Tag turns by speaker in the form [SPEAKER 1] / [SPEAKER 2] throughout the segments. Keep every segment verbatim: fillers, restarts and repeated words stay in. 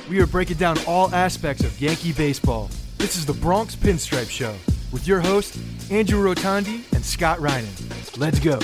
[SPEAKER 1] We are breaking down all aspects of Yankee baseball. This is the Bronx Pinstripe Show with your hosts, Andrew Rotondi and Scott Reinen. Let's go.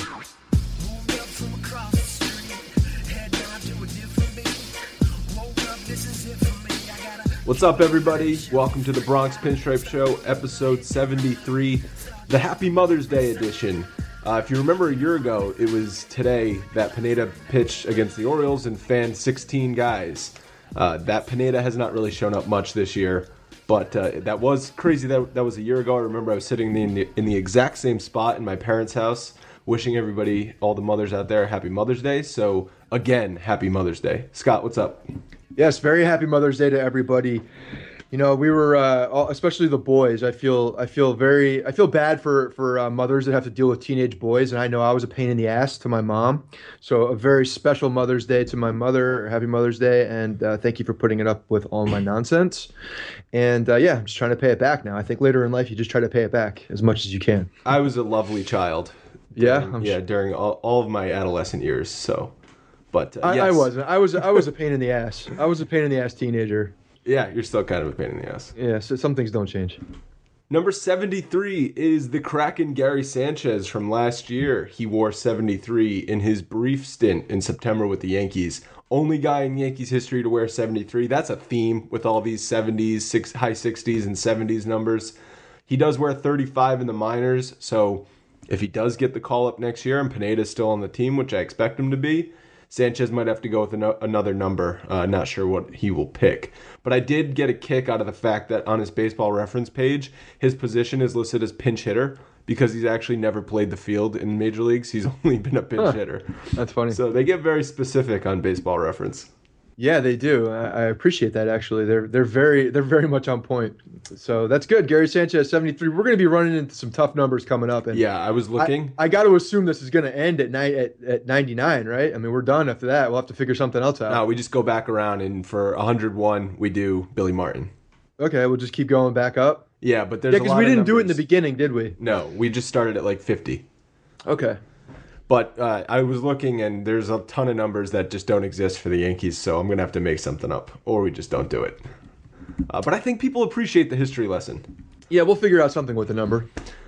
[SPEAKER 2] What's up, everybody? Welcome to the Bronx Pinstripe Show, episode seventy-three, the Happy Mother's Day edition. Uh, if you remember a year ago, it was today that Pineda pitched against the Orioles and fanned sixteen guys. Uh, that Pineda has not really shown up much this year, but uh, that was crazy. That that was a year ago. I remember I was sitting in the, in the exact same spot in my parents' house, wishing everybody, all the mothers out there, Happy Mother's Day. So, again, Happy Mother's Day. Scott, what's up?
[SPEAKER 3] Yes, very happy Mother's Day to everybody. You know, we were, uh, all, especially the boys. I feel, I feel very, I feel bad for for uh, mothers that have to deal with teenage boys, and I know I was a pain in the ass to my mom. So, a very special Mother's Day to my mother. Happy Mother's Day, and uh, thank you for putting it up with all my nonsense. And uh, yeah, I'm just trying to pay it back now. I think later in life, you just try to pay it back as much as you can.
[SPEAKER 2] I was a lovely child.
[SPEAKER 3] Yeah,
[SPEAKER 2] During,
[SPEAKER 3] I'm
[SPEAKER 2] yeah,
[SPEAKER 3] sure.
[SPEAKER 2] during all, all of my adolescent years. So, but uh,
[SPEAKER 3] I,
[SPEAKER 2] yes.
[SPEAKER 3] I wasn't. I was. I was a pain in the ass. I was a pain in the ass teenager.
[SPEAKER 2] Yeah, you're still kind of a pain in the ass.
[SPEAKER 3] Yeah, so some things don't change.
[SPEAKER 2] Number seventy-three is the Kraken Gary Sanchez from last year. He wore seventy-three in his brief stint in September with the Yankees. Only guy in Yankees history to wear seventy-three. That's a theme with all these seventies, six, high sixties, and seventies numbers. He does wear thirty-five in the minors, so if he does get the call-up next year and Pineda's still on the team, which I expect him to be, Sanchez might have to go with an- another number. Uh, not sure what he will pick. But I did get a kick out of the fact that on his baseball reference page, his position is listed as pinch hitter because he's actually never played the field in major leagues. He's only been a pinch
[SPEAKER 3] Huh.
[SPEAKER 2] hitter.
[SPEAKER 3] That's funny.
[SPEAKER 2] So they get very specific on baseball reference.
[SPEAKER 3] Yeah, they do. I, I appreciate that. Actually, they're they're very they're very much on point. So that's good. Gary Sanchez, seventy-three. We're going to be running into some tough numbers coming up. And
[SPEAKER 2] Yeah, I was looking.
[SPEAKER 3] I, I got to assume this is going to end at night at, at ninety-nine, right? I mean, we're done after that. We'll have to figure something else out.
[SPEAKER 2] No, we just go back around, and for one hundred one, we do Billy Martin.
[SPEAKER 3] Okay, we'll just keep going back up.
[SPEAKER 2] Yeah, but there's
[SPEAKER 3] Yeah,
[SPEAKER 2] a
[SPEAKER 3] because
[SPEAKER 2] lot
[SPEAKER 3] we
[SPEAKER 2] of
[SPEAKER 3] didn't do it in the
[SPEAKER 2] numbers.
[SPEAKER 3] beginning, did we?
[SPEAKER 2] No, we just started at like fifty.
[SPEAKER 3] Okay.
[SPEAKER 2] But uh, I was looking, and there's a ton of numbers that just don't exist for the Yankees, so I'm going to have to make something up, or we just don't do it. Uh, but I think people appreciate the history lesson.
[SPEAKER 3] Yeah, we'll figure out something with the number.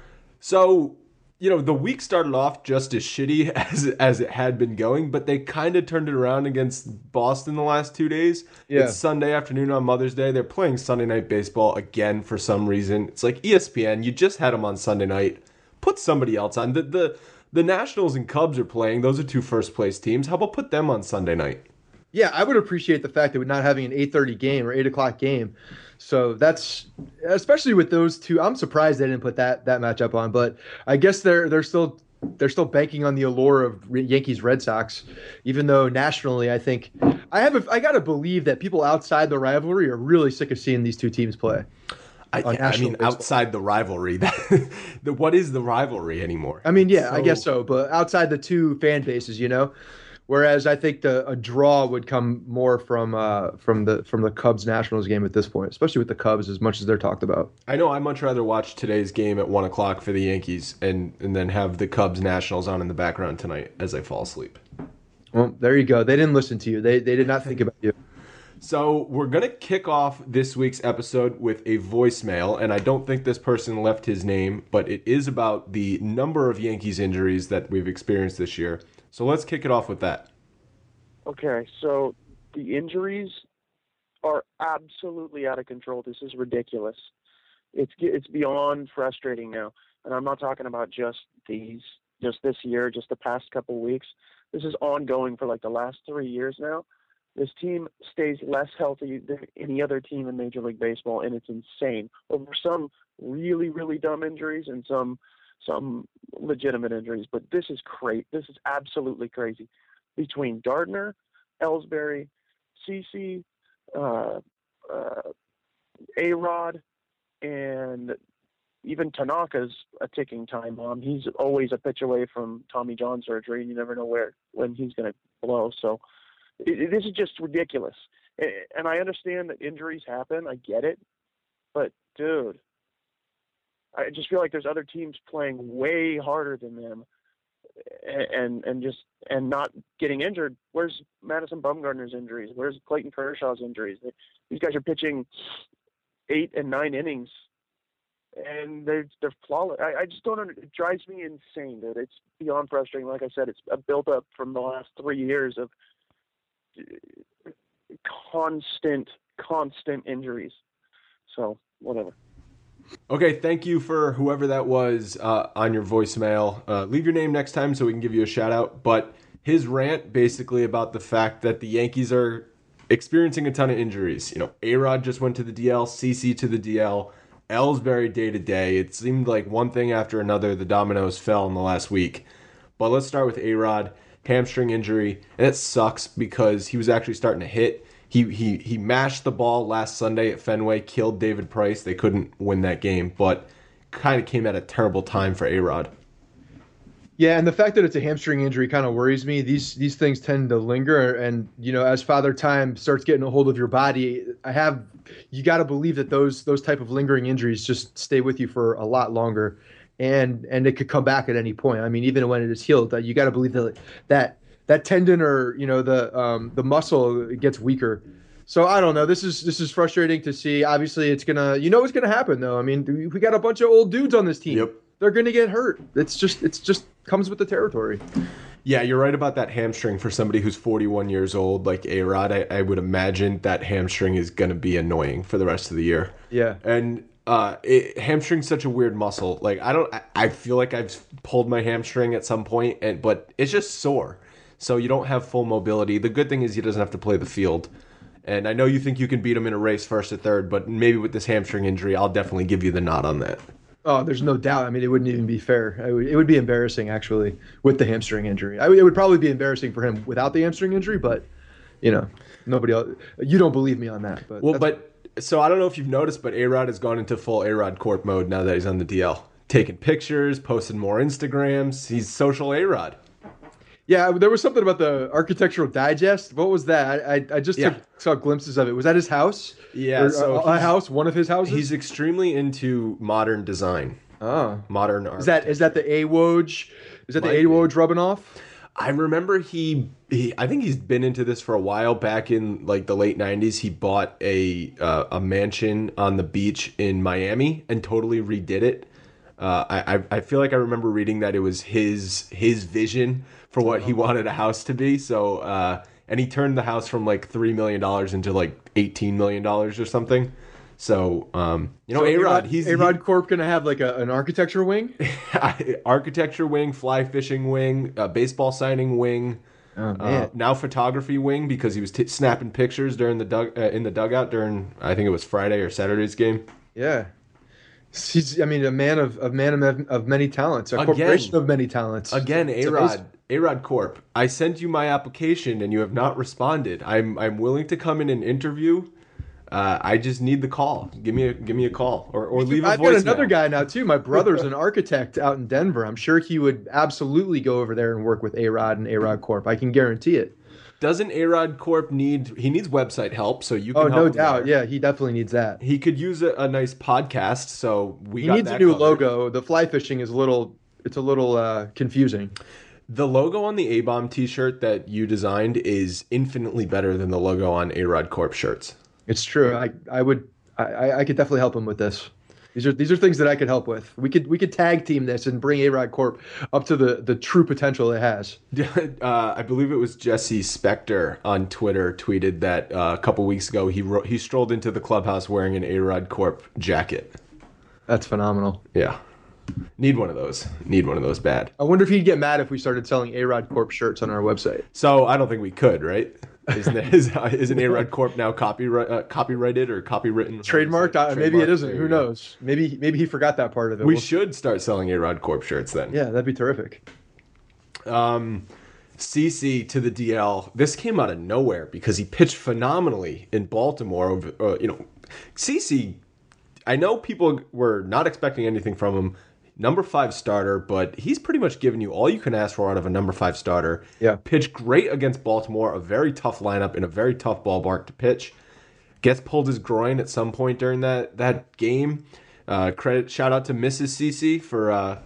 [SPEAKER 2] So, you know, the week started off just as shitty as, as it had been going, but they kind of turned it around against Boston the last two days.
[SPEAKER 3] Yeah.
[SPEAKER 2] It's Sunday afternoon on Mother's Day. They're playing Sunday Night Baseball again for some reason. It's like E S P N, you just had them on Sunday night. Put somebody else on. The, the, the Nationals and Cubs are playing. Those are two first-place teams. How about put them on Sunday night?
[SPEAKER 3] Yeah, I would appreciate the fact that we're not having an eight thirty game or eight o'clock game. So that's, especially with those two, I'm surprised they didn't put that that matchup on. But I guess they're they're still they're still banking on the allure of Yankees Red Sox, even though nationally, I think I have a, I gotta believe that people outside the rivalry are really sick of seeing these two teams play.
[SPEAKER 2] I,
[SPEAKER 3] on
[SPEAKER 2] I
[SPEAKER 3] national
[SPEAKER 2] mean,
[SPEAKER 3] baseball.
[SPEAKER 2] outside the rivalry, that, the, what is the rivalry anymore?
[SPEAKER 3] I mean, yeah, I
[SPEAKER 2] So-
[SPEAKER 3] guess so, but outside the two fan bases, you know. Whereas I think the a draw would come more from uh, from the from the Cubs Nationals game at this point, especially with the Cubs as much as they're talked about.
[SPEAKER 2] I know I'd much rather watch today's game at one o'clock for the Yankees and, and then have the Cubs Nationals on in the background tonight as I fall asleep.
[SPEAKER 3] Well, there you go. They didn't listen to you. They they did not think about you.
[SPEAKER 2] So we're going to kick off this week's episode with a voicemail, and I don't think this person left his name, but it is about the number of Yankees injuries that we've experienced this year. So let's kick it off with that.
[SPEAKER 4] Okay, so the injuries are absolutely out of control. This is ridiculous. It's it's beyond frustrating now, and I'm not talking about just these, just this year, just the past couple weeks. This is ongoing for like the last three years now. This team stays less healthy than any other team in Major League Baseball, and it's insane. Over some really, really dumb injuries and some some legitimate injuries, but this is crazy. This is absolutely crazy. Between Gardner, Ellsbury, CeCe, uh, uh, A-Rod, and even Tanaka's a ticking time bomb. He's always a pitch away from Tommy John surgery, and you never know where when he's going to blow. So it, it, this is just ridiculous. And I understand that injuries happen. I get it. But, dude, I just feel like there's other teams playing way harder than them and and just and not getting injured. Where's Madison Bumgarner's injuries? Where's Clayton Kershaw's injuries? These guys are pitching eight and nine innings, and they're they're flawless. I, I just don't. Under, it drives me insane, dude. It's beyond frustrating. Like I said, it's a built up from the last three years of constant, constant injuries. So whatever.
[SPEAKER 2] Okay, thank you for whoever that was uh, on your voicemail. Uh, leave your name next time so we can give you a shout out. But his rant basically about the fact that the Yankees are experiencing a ton of injuries. You know, A-Rod just went to the D L, C C to the D L, Ellsbury day to day. It seemed like one thing after another, the dominoes fell in the last week. But let's start with A-Rod, hamstring injury, and it sucks because he was actually starting to hit. He he he mashed the ball last Sunday at Fenway, killed David Price. They couldn't win that game, but kind of came at a terrible time for A-Rod.
[SPEAKER 3] Yeah, and the fact that it's a hamstring injury kind of worries me. These these things tend to linger, and you know, as Father Time starts getting a hold of your body, I have you got to believe that those those type of lingering injuries just stay with you for a lot longer, and and it could come back at any point. I mean, even when it is healed, you got to believe that that. that tendon or, you know, the um, the muscle gets weaker. So I don't know. This is this is frustrating to see. Obviously, it's gonna, you know, what's gonna happen though. I mean, we got a bunch of old dudes on this team.
[SPEAKER 2] Yep.
[SPEAKER 3] They're gonna get hurt. It's just it's just comes with the territory.
[SPEAKER 2] Yeah, you're right about that hamstring. For somebody who's forty-one years old, like A-Rod, I, I would imagine that hamstring is gonna be annoying for the rest of the year.
[SPEAKER 3] Yeah.
[SPEAKER 2] And uh, it, hamstring's such a weird muscle. Like I don't, I, I feel like I've pulled my hamstring at some point, and but it's just sore. So you don't have full mobility. The good thing is he doesn't have to play the field. And I know you think you can beat him in a race first or third, but maybe with this hamstring injury, I'll definitely give you the nod on that.
[SPEAKER 3] Oh, there's no doubt. I mean, it wouldn't even be fair. It would, it would be embarrassing, actually, with the hamstring injury. I, it would probably be embarrassing for him without the hamstring injury, but, you know, nobody else. You don't believe me on that. But
[SPEAKER 2] well, but so I don't know if you've noticed, but A-Rod has gone into full A-Rod Corp mode now that he's on the D L. Taking pictures, posting more Instagrams. He's social A-Rod.
[SPEAKER 3] Yeah, there was something about the Architectural Digest. What was that? I I just
[SPEAKER 2] yeah.
[SPEAKER 3] took, saw glimpses of it. Was that his house?
[SPEAKER 2] Yeah,
[SPEAKER 3] or,
[SPEAKER 2] so
[SPEAKER 3] a, a house, one of his houses.
[SPEAKER 2] He's extremely into modern design.
[SPEAKER 3] Oh,
[SPEAKER 2] modern art.
[SPEAKER 3] Is that is that the A-Woj? Is that
[SPEAKER 2] Might
[SPEAKER 3] the A-Woj rubbing off?
[SPEAKER 2] I remember he, he. I think he's been into this for a while. Back in like the late nineties, he bought a uh, a mansion on the beach in Miami and totally redid it. Uh, I I feel like I remember reading that it was his his vision for what he wanted a house to be. So, uh, and he turned the house from like three million dollars into like eighteen million dollars or something. So, um, you know, so A-Rod, he's
[SPEAKER 3] A-Rod
[SPEAKER 2] he,
[SPEAKER 3] Corp going to have like a, an architecture wing,
[SPEAKER 2] architecture wing, fly fishing wing, uh, baseball signing wing,
[SPEAKER 3] oh, man.
[SPEAKER 2] Uh, now photography wing because he was t- snapping pictures during the dug uh, in the dugout during, I think it was Friday or Saturday's game.
[SPEAKER 3] Yeah. He's, I mean, a man of, of man of, of many talents, a
[SPEAKER 2] again,
[SPEAKER 3] corporation of many talents.
[SPEAKER 2] Again, A-Rod, A-Rod Corp. I sent you my application and you have not responded. I'm I'm willing to come in and interview. Uh, I just need the call. Give me a give me a call or, or leave a voicemail.
[SPEAKER 3] I've got another guy now too. My brother's an architect out in Denver. I'm sure he would absolutely go over there and work with A-Rod and A-Rod Corp. I can guarantee it.
[SPEAKER 2] Doesn't A-Rod Corp need, he needs website help, so you can
[SPEAKER 3] oh,
[SPEAKER 2] help
[SPEAKER 3] no
[SPEAKER 2] him
[SPEAKER 3] doubt.
[SPEAKER 2] there.
[SPEAKER 3] Yeah, he definitely needs that.
[SPEAKER 2] He could use a, a nice podcast, so we
[SPEAKER 3] he
[SPEAKER 2] got
[SPEAKER 3] needs
[SPEAKER 2] that
[SPEAKER 3] a new
[SPEAKER 2] covered.
[SPEAKER 3] logo. The fly fishing is a little, it's a little uh, confusing.
[SPEAKER 2] The logo on the A-Bomb t-shirt that you designed is infinitely better than the logo on A-Rod Corp shirts.
[SPEAKER 3] It's true. I, I would, I, I could definitely help him with this. These are these are things that I could help with. We could we could tag team this and bring A-Rod Corp up to the, the true potential it has.
[SPEAKER 2] Uh, I believe it was Jesse Spector on Twitter tweeted that uh, a couple weeks ago he wrote, he strolled into the clubhouse wearing an A-Rod Corp jacket.
[SPEAKER 3] That's phenomenal.
[SPEAKER 2] Yeah. Need one of those. Need one of those bad.
[SPEAKER 3] I wonder if he'd get mad if we started selling A-Rod Corp shirts on our website.
[SPEAKER 2] So I don't think we could, right? Isn't it, is, isn't A-Rod Corp now copyright uh, copyrighted or copywritten?
[SPEAKER 3] Trademarked? Uh,
[SPEAKER 2] Trademarked?
[SPEAKER 3] Maybe it isn't. Who knows? Maybe maybe he forgot that part of it.
[SPEAKER 2] We
[SPEAKER 3] we'll...
[SPEAKER 2] should start selling A-Rod Corp shirts then.
[SPEAKER 3] Yeah, that'd be terrific.
[SPEAKER 2] Um, C C to the D L. This came out of nowhere because he pitched phenomenally in Baltimore. Over, uh, you know, C C. I know people were not expecting anything from him. Number five starter, but he's pretty much given you all you can ask for out of a number five starter.
[SPEAKER 3] Yeah.
[SPEAKER 2] Pitched great against Baltimore, a very tough lineup in a very tough ballpark to pitch. Gets pulled his groin at some point during that, that game. Uh, credit shout out to Missus C C for uh,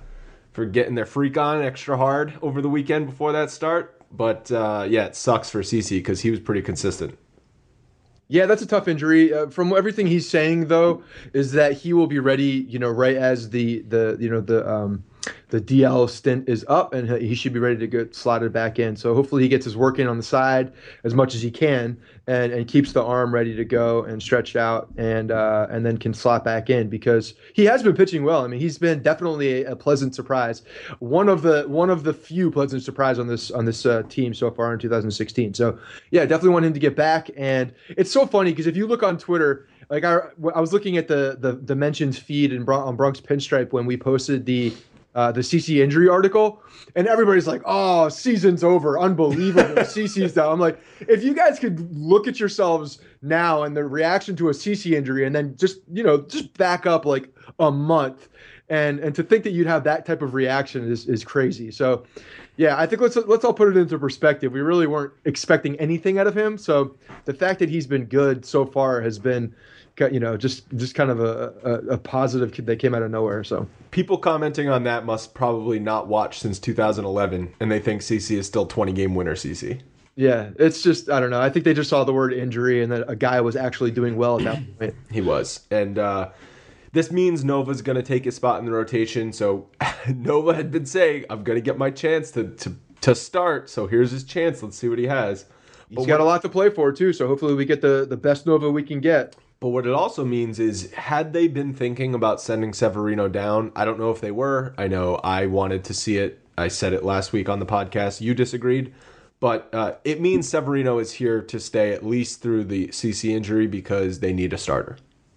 [SPEAKER 2] for getting their freak on extra hard over the weekend before that start. But uh, yeah, it sucks for CeCe because he was pretty consistent.
[SPEAKER 3] Yeah, that's a tough injury. Uh, from everything he's saying, though, is that he will be ready, you know, right as the the you know the um, the D L stint is up, and he should be ready to get slotted back in. So hopefully he gets his work in on the side as much as he can, and, and keeps the arm ready to go and stretched out, and uh, and then can slot back in because he has been pitching well. I mean, he's been definitely a, a pleasant surprise, one of the one of the few pleasant surprise on this on this uh, team so far in two thousand sixteen. So yeah, definitely want him to get back, and it's so funny because if you look on Twitter. Like I, I was looking at the the, the mentions feed in Bron- on Bronx Pinstripe when we posted the uh, the CeCe injury article, and everybody's like, "Oh, season's over, unbelievable, CeCe's down." I'm like, if you guys could look at yourselves now and the reaction to a CeCe injury, and then just you know just back up like a month, and and to think that you'd have that type of reaction is is crazy. So, yeah, I think let's let's all put it into perspective. We really weren't expecting anything out of him, so the fact that he's been good so far has been. You know, just just kind of a, a, a positive kid that came out of nowhere. So
[SPEAKER 2] people commenting on that must probably not watch since two thousand eleven, and they think CeCe is still twenty game winner CeCe.
[SPEAKER 3] Yeah, it's just I don't know. I think they just saw the word injury and that a guy was actually doing well at that point.
[SPEAKER 2] He was, and uh, this means Nova's going to take his spot in the rotation. So Nova had been saying, "I'm going to get my chance to to to start." So here's his chance. Let's see what he has.
[SPEAKER 3] He's but got what, a lot to play for too. So hopefully we get the the best Nova we can get.
[SPEAKER 2] But what it also means is, had they been thinking about sending Severino down, I don't know if they were. I know I wanted to see it. I said it last week on the podcast. You disagreed. But uh, it means Severino is here to stay at least through the CeCe injury because they need a starter.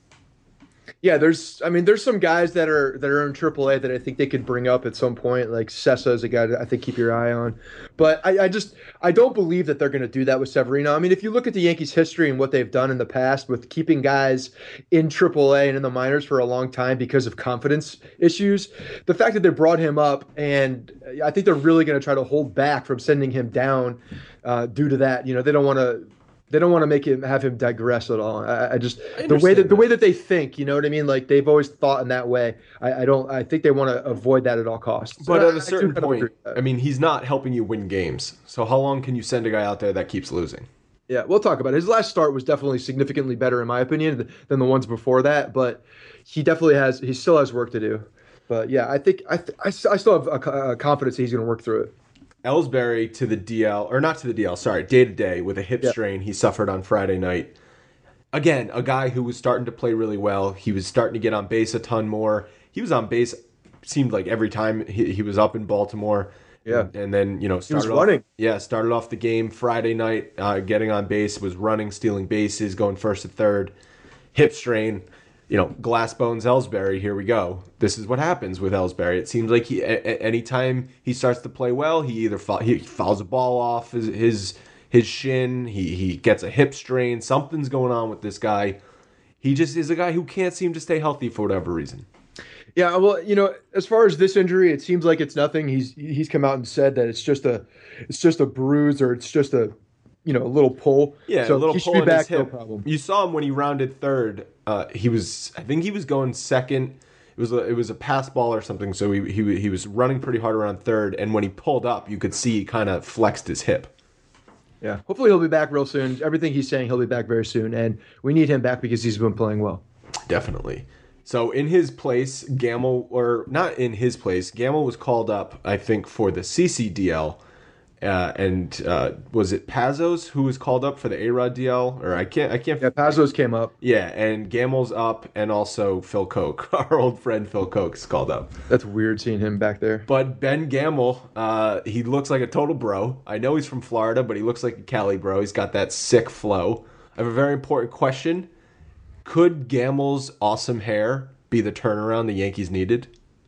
[SPEAKER 3] Yeah, there's. I mean, there's some guys that are that are in triple A that I think they could bring up at some point. Like Sessa is a guy that I think keep your eye on, but I, I just I don't believe that they're going to do that with Severino. I mean, if you look at the Yankees' history and what they've done in the past with keeping guys in triple A and in the minors for a long time because of confidence issues, the fact that they brought him up, and I think they're really going to try to hold back from sending him down uh, due to that. You know, they don't want to. They don't want to make him have him digress at all. I, I just I the way that, that the way that they think, you know what I mean? Like they've always thought in that way. I, I don't. I think they want to avoid that at all costs.
[SPEAKER 2] But
[SPEAKER 3] so
[SPEAKER 2] at
[SPEAKER 3] I,
[SPEAKER 2] a certain point, I mean, he's not helping you win games. So how long can you send a guy out there that keeps losing?
[SPEAKER 3] Yeah, we'll talk about it. His last start was definitely significantly better, in my opinion, than the ones before that. But he definitely has. He still has work to do. But yeah, I think I I, I still have a, a confidence that he's going to work through it.
[SPEAKER 2] Ellsbury to the D L, or not to the D L, sorry, day-to-day with a hip yep. strain he suffered on Friday night. Again, a guy who was starting to play really well. He was starting to get on base a ton more. He was on base, seemed like every time he, he was up in Baltimore.
[SPEAKER 3] Yeah.
[SPEAKER 2] And, and then, you know, started
[SPEAKER 3] he was running.
[SPEAKER 2] Off, yeah, started off the game Friday night, uh, getting on base, was running, stealing bases, going first to third. Hip strain. You know, glass bones Ellsbury, here we go. This is what happens with Ellsbury. It seems like he, a- anytime he starts to play well, he either fall, he fouls a ball off his, his his shin, he he gets a hip strain. Something's going on with this guy. He just is a guy who can't seem to stay healthy for whatever reason.
[SPEAKER 3] Yeah, well, you know, as far as this injury, it seems like it's nothing. He's he's come out and said that it's just a it's just a bruise or it's just a you know a little pull.
[SPEAKER 2] Yeah,
[SPEAKER 3] so
[SPEAKER 2] a little
[SPEAKER 3] he
[SPEAKER 2] pull
[SPEAKER 3] should be
[SPEAKER 2] in
[SPEAKER 3] back,
[SPEAKER 2] his hip.
[SPEAKER 3] no problem.
[SPEAKER 2] You saw him when he rounded third. Uh, he was, I think he was going second. It was a, it was a pass ball or something. So he he he was running pretty hard around third, and when he pulled up, you could see he kind of flexed his hip.
[SPEAKER 3] Yeah, hopefully he'll be back real soon. Everything he's saying, he'll be back very soon, and we need him back because he's been playing well.
[SPEAKER 2] Definitely. So in his place, Gamel, or not in his place, Gamel was called up, I think, for the CeCe D L. Uh, and uh, was it Pazos who was called up for the A-Rod D L? Or I can't, I can't.
[SPEAKER 3] Yeah, Pazos came up.
[SPEAKER 2] Yeah, and Gamel's up, and also Phil Koch, our old friend Phil Koch, is called up.
[SPEAKER 3] That's weird seeing him back there.
[SPEAKER 2] But Ben Gamel, uh, he looks like a total bro. I know he's from Florida, but he looks like a Cali bro. He's got that sick flow. I have a very important question. Could Gamel's awesome hair be the turnaround the Yankees needed?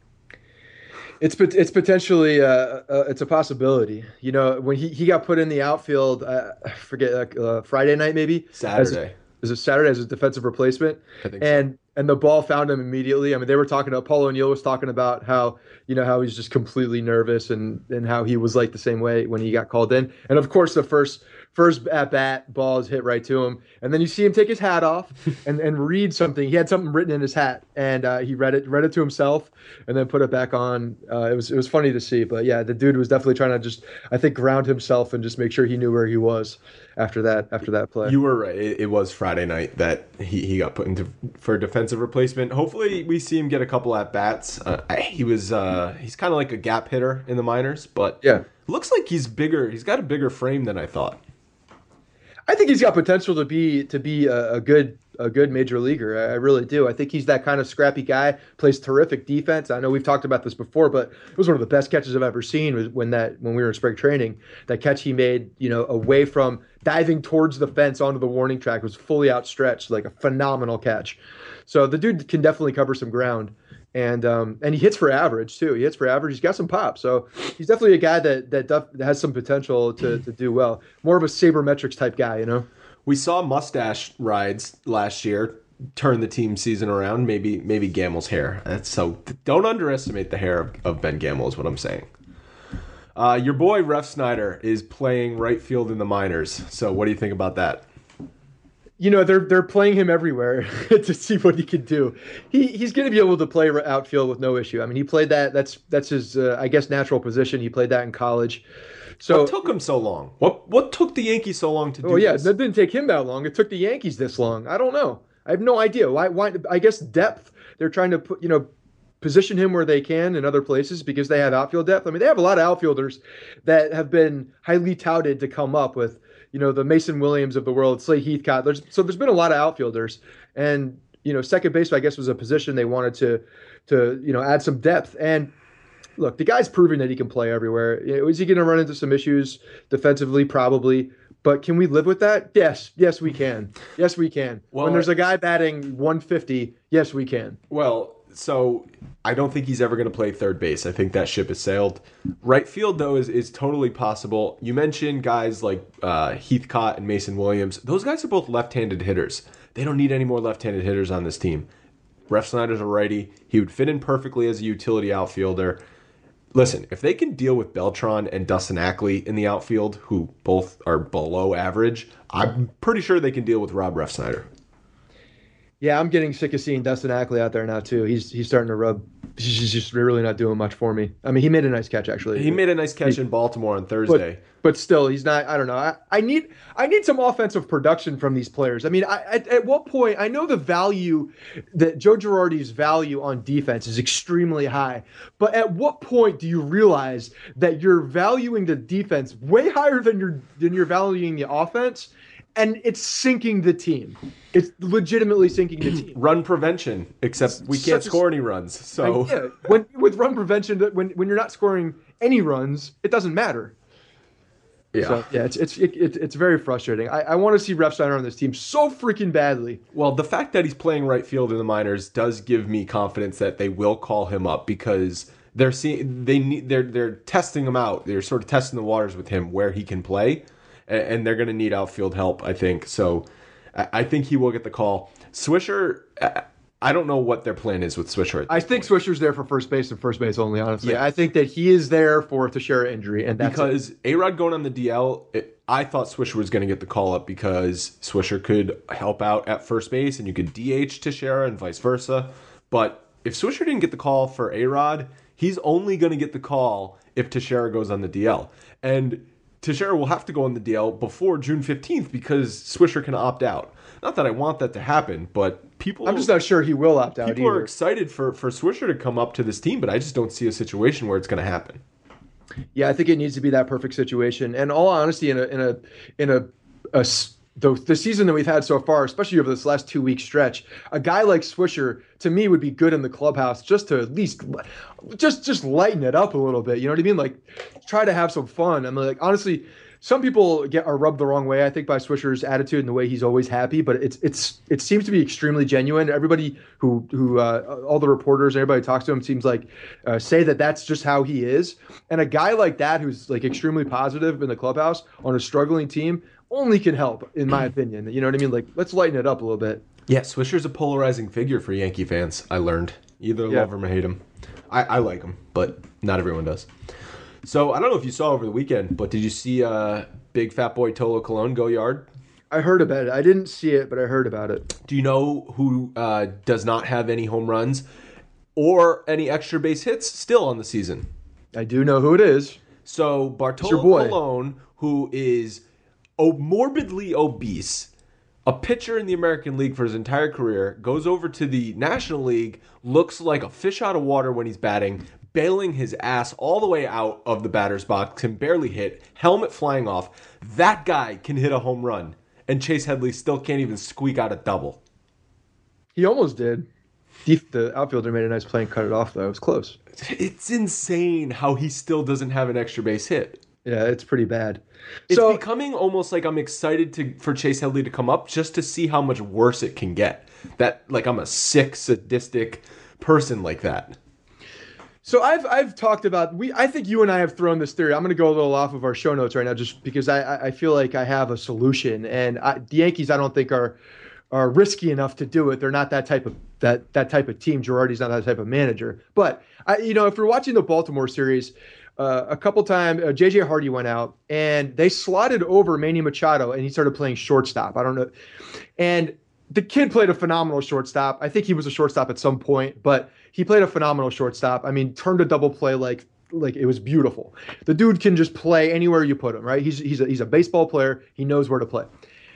[SPEAKER 3] It's it's potentially uh, uh, it's a possibility. You know, when he, he got put in the outfield, uh, I forget uh, Friday night maybe
[SPEAKER 2] Saturday.
[SPEAKER 3] As, was it Saturday as a defensive replacement?
[SPEAKER 2] I think
[SPEAKER 3] and
[SPEAKER 2] so.
[SPEAKER 3] And the ball found him immediately. I mean, they were talking about Paul O'Neill was talking about how you know how he's just completely nervous and and how he was like the same way when he got called in. And of course, the first First at bat, ball is hit right to him, and then you see him take his hat off and, and read something. He had something written in his hat, and uh, he read it read it to himself, and then put it back on. Uh, it was it was funny to see, but yeah, the dude was definitely trying to just, I think, ground himself and just make sure he knew where he was after that after that play.
[SPEAKER 2] You were right. It, it was Friday night that he, he got put into for a defensive replacement. Hopefully, we see him get a couple at bats. Uh, he was uh, he's kind of like a gap hitter in the minors, but
[SPEAKER 3] yeah,
[SPEAKER 2] looks like he's bigger. He's got a bigger frame than I thought.
[SPEAKER 3] I think he's got potential to be to be a, a good a good major leaguer. I, I really do. I think he's that kind of scrappy guy. Plays terrific defense. I know we've talked about this before, but it was one of the best catches I've ever seen. Was when that when we were in spring training, that catch he made, you know, away from diving towards the fence onto the warning track, was fully outstretched, like a phenomenal catch. So the dude can definitely cover some ground. And um, and he hits for average too. He hits for average. He's got some pop, so he's definitely a guy that that, def- that has some potential to, to do well. More of a sabermetrics type guy, you know.
[SPEAKER 2] We saw mustache rides last year turn the team season around. Maybe maybe Gamel's hair. That's so. Don't underestimate the hair of, of Ben Gamel. Is what I'm saying. Uh, your boy Refsnyder is playing right field in the minors. So what do you think about that?
[SPEAKER 3] You know, they're they're playing him everywhere to see what he can do. He he's going to be able to play outfield with no issue. I mean, he played that. That's that's his uh, I guess natural position. He played that in college. So
[SPEAKER 2] what took him so long? What what took the Yankees so long to do?
[SPEAKER 3] Oh yeah,
[SPEAKER 2] this?
[SPEAKER 3] that didn't take him that long. It took the Yankees this long. I don't know. I have no idea why. Why? I guess depth. They're trying to put you know position him where they can in other places because they have outfield depth. I mean, they have a lot of outfielders that have been highly touted to come up with. You know, the Mason Williams of the world, Slade Heathcott. There's so there's been a lot of outfielders, and you know, second base I guess was a position they wanted to to you know add some depth. And look, the guy's proven that he can play everywhere. You know, is he going to run into some issues defensively? Probably. But can we live with that? Yes, yes we can. Yes we can. Well, when there's a guy batting one fifty, yes we can.
[SPEAKER 2] Well. So I don't think he's ever going to play third base. I think that ship has sailed. Right field, though, is, is totally possible. You mentioned guys like uh, Heathcott and Mason Williams. Those guys are both left-handed hitters. They don't need any more left-handed hitters on this team. Refsnyder's a righty. He would fit in perfectly as a utility outfielder. Listen, if they can deal with Beltran and Dustin Ackley in the outfield, who both are below average, I'm pretty sure they can deal with Rob Refsnyder.
[SPEAKER 3] Yeah, I'm getting sick of seeing Dustin Ackley out there now too. He's he's starting to rub. He's just really not doing much for me. I mean, he made a nice catch actually.
[SPEAKER 2] He made a nice catch
[SPEAKER 3] he,
[SPEAKER 2] in Baltimore on Thursday.
[SPEAKER 3] But, but still, he's not. I don't know. I, I need I need some offensive production from these players. I mean, I, at, at what point? I know the value that Joe Girardi's value on defense is extremely high, but at what point do you realize that you're valuing the defense way higher than you're than you're valuing the offense? And it's sinking the team. It's legitimately sinking the team.
[SPEAKER 2] Run prevention, except we can't
[SPEAKER 3] Such
[SPEAKER 2] score
[SPEAKER 3] a,
[SPEAKER 2] any runs. So
[SPEAKER 3] yeah, when with run prevention, when when you're not scoring any runs, it doesn't matter.
[SPEAKER 2] Yeah,
[SPEAKER 3] so, yeah, it's it's it, it, it's very frustrating. I, I want to see Refsnyder on this team so freaking badly.
[SPEAKER 2] Well, the fact that he's playing right field in the minors does give me confidence that they will call him up because they're seeing they need they're they're testing him out. They're sort of testing the waters with him where he can play. And they're going to need outfield help, I think. So I think he will get the call. Swisher, I don't know what their plan is with Swisher.
[SPEAKER 3] I think point. Swisher's there for first base and first base only, honestly.
[SPEAKER 2] Yeah.
[SPEAKER 3] I think that he is there for Teixeira injury. and that's
[SPEAKER 2] Because it. A-Rod going on the D L, it, I thought Swisher was going to get the call up because Swisher could help out at first base and you could D H Teixeira and vice versa. But if Swisher didn't get the call for A-Rod, he's only going to get the call if Teixeira goes on the D L. And Teixeira will have to go on the D L before June fifteenth because Swisher can opt out. Not that I want that to happen, but people...
[SPEAKER 3] I'm just not sure he will opt out
[SPEAKER 2] People
[SPEAKER 3] either.
[SPEAKER 2] are excited for, for Swisher to come up to this team, but I just don't see a situation where it's going to happen.
[SPEAKER 3] Yeah, I think it needs to be that perfect situation. And all honesty, in a in a in a, a the, the season that we've had so far, especially over this last two week stretch, a guy like Swisher to me would be good in the clubhouse just to at least just just lighten it up a little bit. You know what I mean? Like try to have some fun. I mean, like honestly, some people get are rubbed the wrong way, I think, by Swisher's attitude and the way he's always happy. But it's it's it seems to be extremely genuine. Everybody who who uh, all the reporters, everybody who talks to him seems like uh, say that that's just how he is. And a guy like that who's like extremely positive in the clubhouse on a struggling team only can help, in my opinion. You know what I mean? Like let's lighten it up a little bit.
[SPEAKER 2] Yeah, Swisher's a polarizing figure for Yankee fans. I learned either
[SPEAKER 3] yeah.
[SPEAKER 2] love him or hate him. I, I like him, but not everyone does. So I don't know if you saw over the weekend, but did you see uh, big fat boy Tolo Colon go yard?
[SPEAKER 3] I heard about it. I didn't see it, but I heard about it.
[SPEAKER 2] Do you know who uh, does not have any home runs or any extra base hits still on the season?
[SPEAKER 3] I do know who it is.
[SPEAKER 2] So Bartolo Colon, who is o- morbidly obese, a pitcher in the American League for his entire career, goes over to the National League, looks like a fish out of water when he's batting, bailing his ass all the way out of the batter's box, can barely hit, helmet flying off. That guy can hit a home run, and Chase Headley still can't even squeak out a double.
[SPEAKER 3] He almost did. The, the outfielder made a nice play and cut it off, though. It was close.
[SPEAKER 2] It's insane how he still doesn't have an extra base hit.
[SPEAKER 3] Yeah, it's pretty bad.
[SPEAKER 2] It's
[SPEAKER 3] so,
[SPEAKER 2] becoming almost like I'm excited to for Chase Headley to come up just to see how much worse it can get. That like I'm a sick, sadistic person like that.
[SPEAKER 3] So I've I've talked about we I think you and I have thrown this theory. I'm going to go a little off of our show notes right now just because I I feel like I have a solution, and I, the Yankees I don't think are are risky enough to do it. They're not that type of that that type of team. Girardi's not that type of manager. But I you know if you're watching the Baltimore series. Uh, a couple times, uh, J J Hardy went out, and they slotted over Manny Machado, and he started playing shortstop. I don't know. And the kid played a phenomenal shortstop. I think he was a shortstop at some point, but he played a phenomenal shortstop. I mean, turned a double play like like it was beautiful. The dude can just play anywhere you put him, right? He's he's a, he's a baseball player. He knows where to play.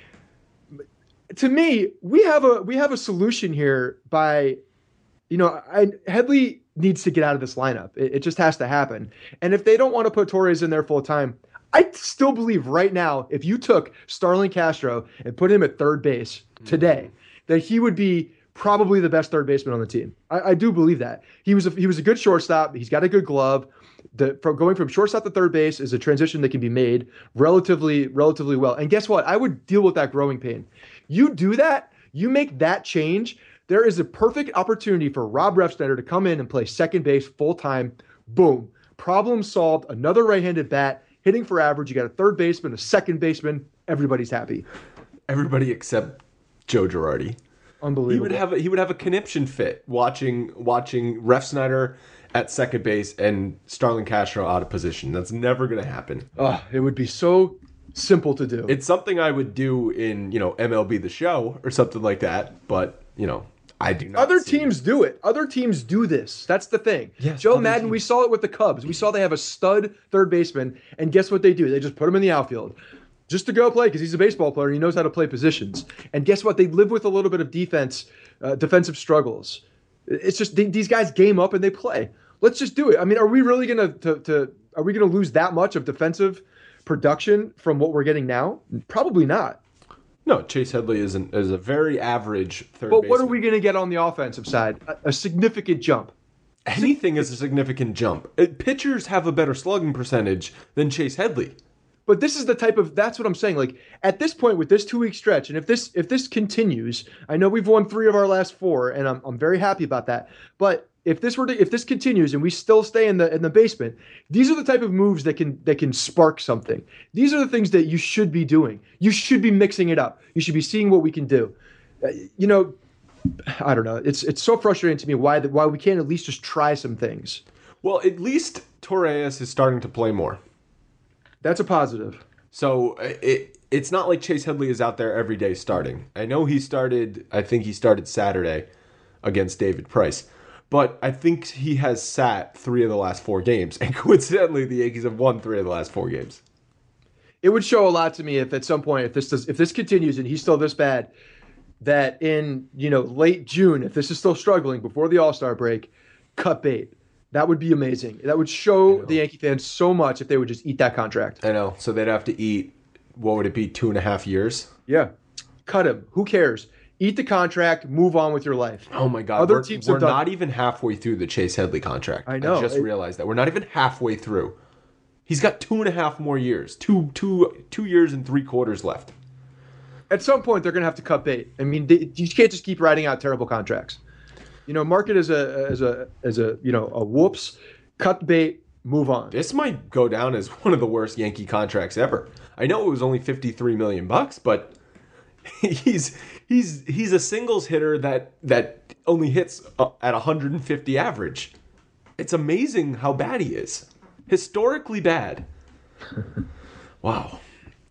[SPEAKER 3] To me, we have a we have a solution here by, you know, I, Headley needs to get out of this lineup. It, it just has to happen. And if they don't want to put Torres in there full time, I still believe right now, if you took Starlin Castro and put him at third base today, that he would be probably the best third baseman on the team. I, I do believe that. He was a, he was a good shortstop. He's got a good glove. The, from going from shortstop to third base is a transition that can be made relatively, relatively well. And guess what? I would deal with that growing pain. You do that, you make that change, there is a perfect opportunity for Rob Refsnyder to come in and play second base full-time. Boom. Problem solved. Another right-handed bat, hitting for average. You got a third baseman, a second baseman. Everybody's happy.
[SPEAKER 2] Everybody except Joe Girardi.
[SPEAKER 3] Unbelievable.
[SPEAKER 2] He would have a, he would have a conniption fit watching watching Refsnyder at second base and Starlin Castro out of position. That's never going to happen.
[SPEAKER 3] Oh, it would be so simple to do.
[SPEAKER 2] It's something I would do in, you know, M L B The Show or something like that, but, you know, I do not.
[SPEAKER 3] Other teams it. do it. Other teams do this. That's the thing.
[SPEAKER 2] Yes,
[SPEAKER 3] Joe Madden,
[SPEAKER 2] teams.
[SPEAKER 3] we saw it with the Cubs. We saw they have a stud third baseman, and guess what they do? They just put him in the outfield just to go play because he's a baseball player. He knows how to play positions. And guess what? They live with a little bit of defense, uh, defensive struggles. It's just they, these guys game up and they play. Let's just do it. I mean, are we really gonna to, to are we gonna lose that much of defensive production from what we're getting now? Probably not.
[SPEAKER 2] No, Chase Headley is, an, is a very average third
[SPEAKER 3] But
[SPEAKER 2] baseman.
[SPEAKER 3] what are we going to get on the offensive side? A, a significant jump.
[SPEAKER 2] Anything is a significant jump. Uh, Pitchers have a better slugging percentage than Chase Headley.
[SPEAKER 3] But this is the type of, that's what I'm saying. Like at this point with this two week stretch, and if this if this continues, I know we've won three of our last four, and I'm I'm very happy about that. But if this were to, if this continues and we still stay in the in the basement, these are the type of moves that can that can spark something. These are the things that you should be doing. You should be mixing it up. You should be seeing what we can do. Uh, you know, I don't know. It's it's so frustrating to me why why we can't at least just try some things.
[SPEAKER 2] Well, at least Torres is starting to play more.
[SPEAKER 3] That's a positive.
[SPEAKER 2] So it it's not like Chase Headley is out there every day starting. I know he started. I think he started Saturday against David Price. But I think he has sat three of the last four games. And coincidentally, the Yankees have won three of the last four games.
[SPEAKER 3] It would show a lot to me if at some point, if this does, if this continues and he's still this bad, that in, you know, late June, if this is still struggling before the All-Star break, cut bait. That would be amazing. That would show the Yankee fans so much if they would just eat that contract.
[SPEAKER 2] I know. So they'd have to eat, what would it be, two and a half years?
[SPEAKER 3] Yeah. Cut him. Who cares? Eat the contract, move on with your life.
[SPEAKER 2] Oh, my God.
[SPEAKER 3] Other
[SPEAKER 2] we're
[SPEAKER 3] teams
[SPEAKER 2] we're
[SPEAKER 3] have done-
[SPEAKER 2] not even halfway through the Chase Headley contract.
[SPEAKER 3] I know.
[SPEAKER 2] I just
[SPEAKER 3] It-
[SPEAKER 2] realized that. We're not even halfway through. He's got two and a half more years. Two, two, two years and three quarters left.
[SPEAKER 3] At some point, they're going to have to cut bait. I mean, they, you can't just keep writing out terrible contracts. You know, mark it as a, as a, as a, you know, a whoops, cut bait, move on.
[SPEAKER 2] This might go down as one of the worst Yankee contracts ever. I know it was only fifty-three million bucks, but he's he's he's a singles hitter that that only hits at one hundred fifty average. It's amazing how bad he is. Historically bad. Wow.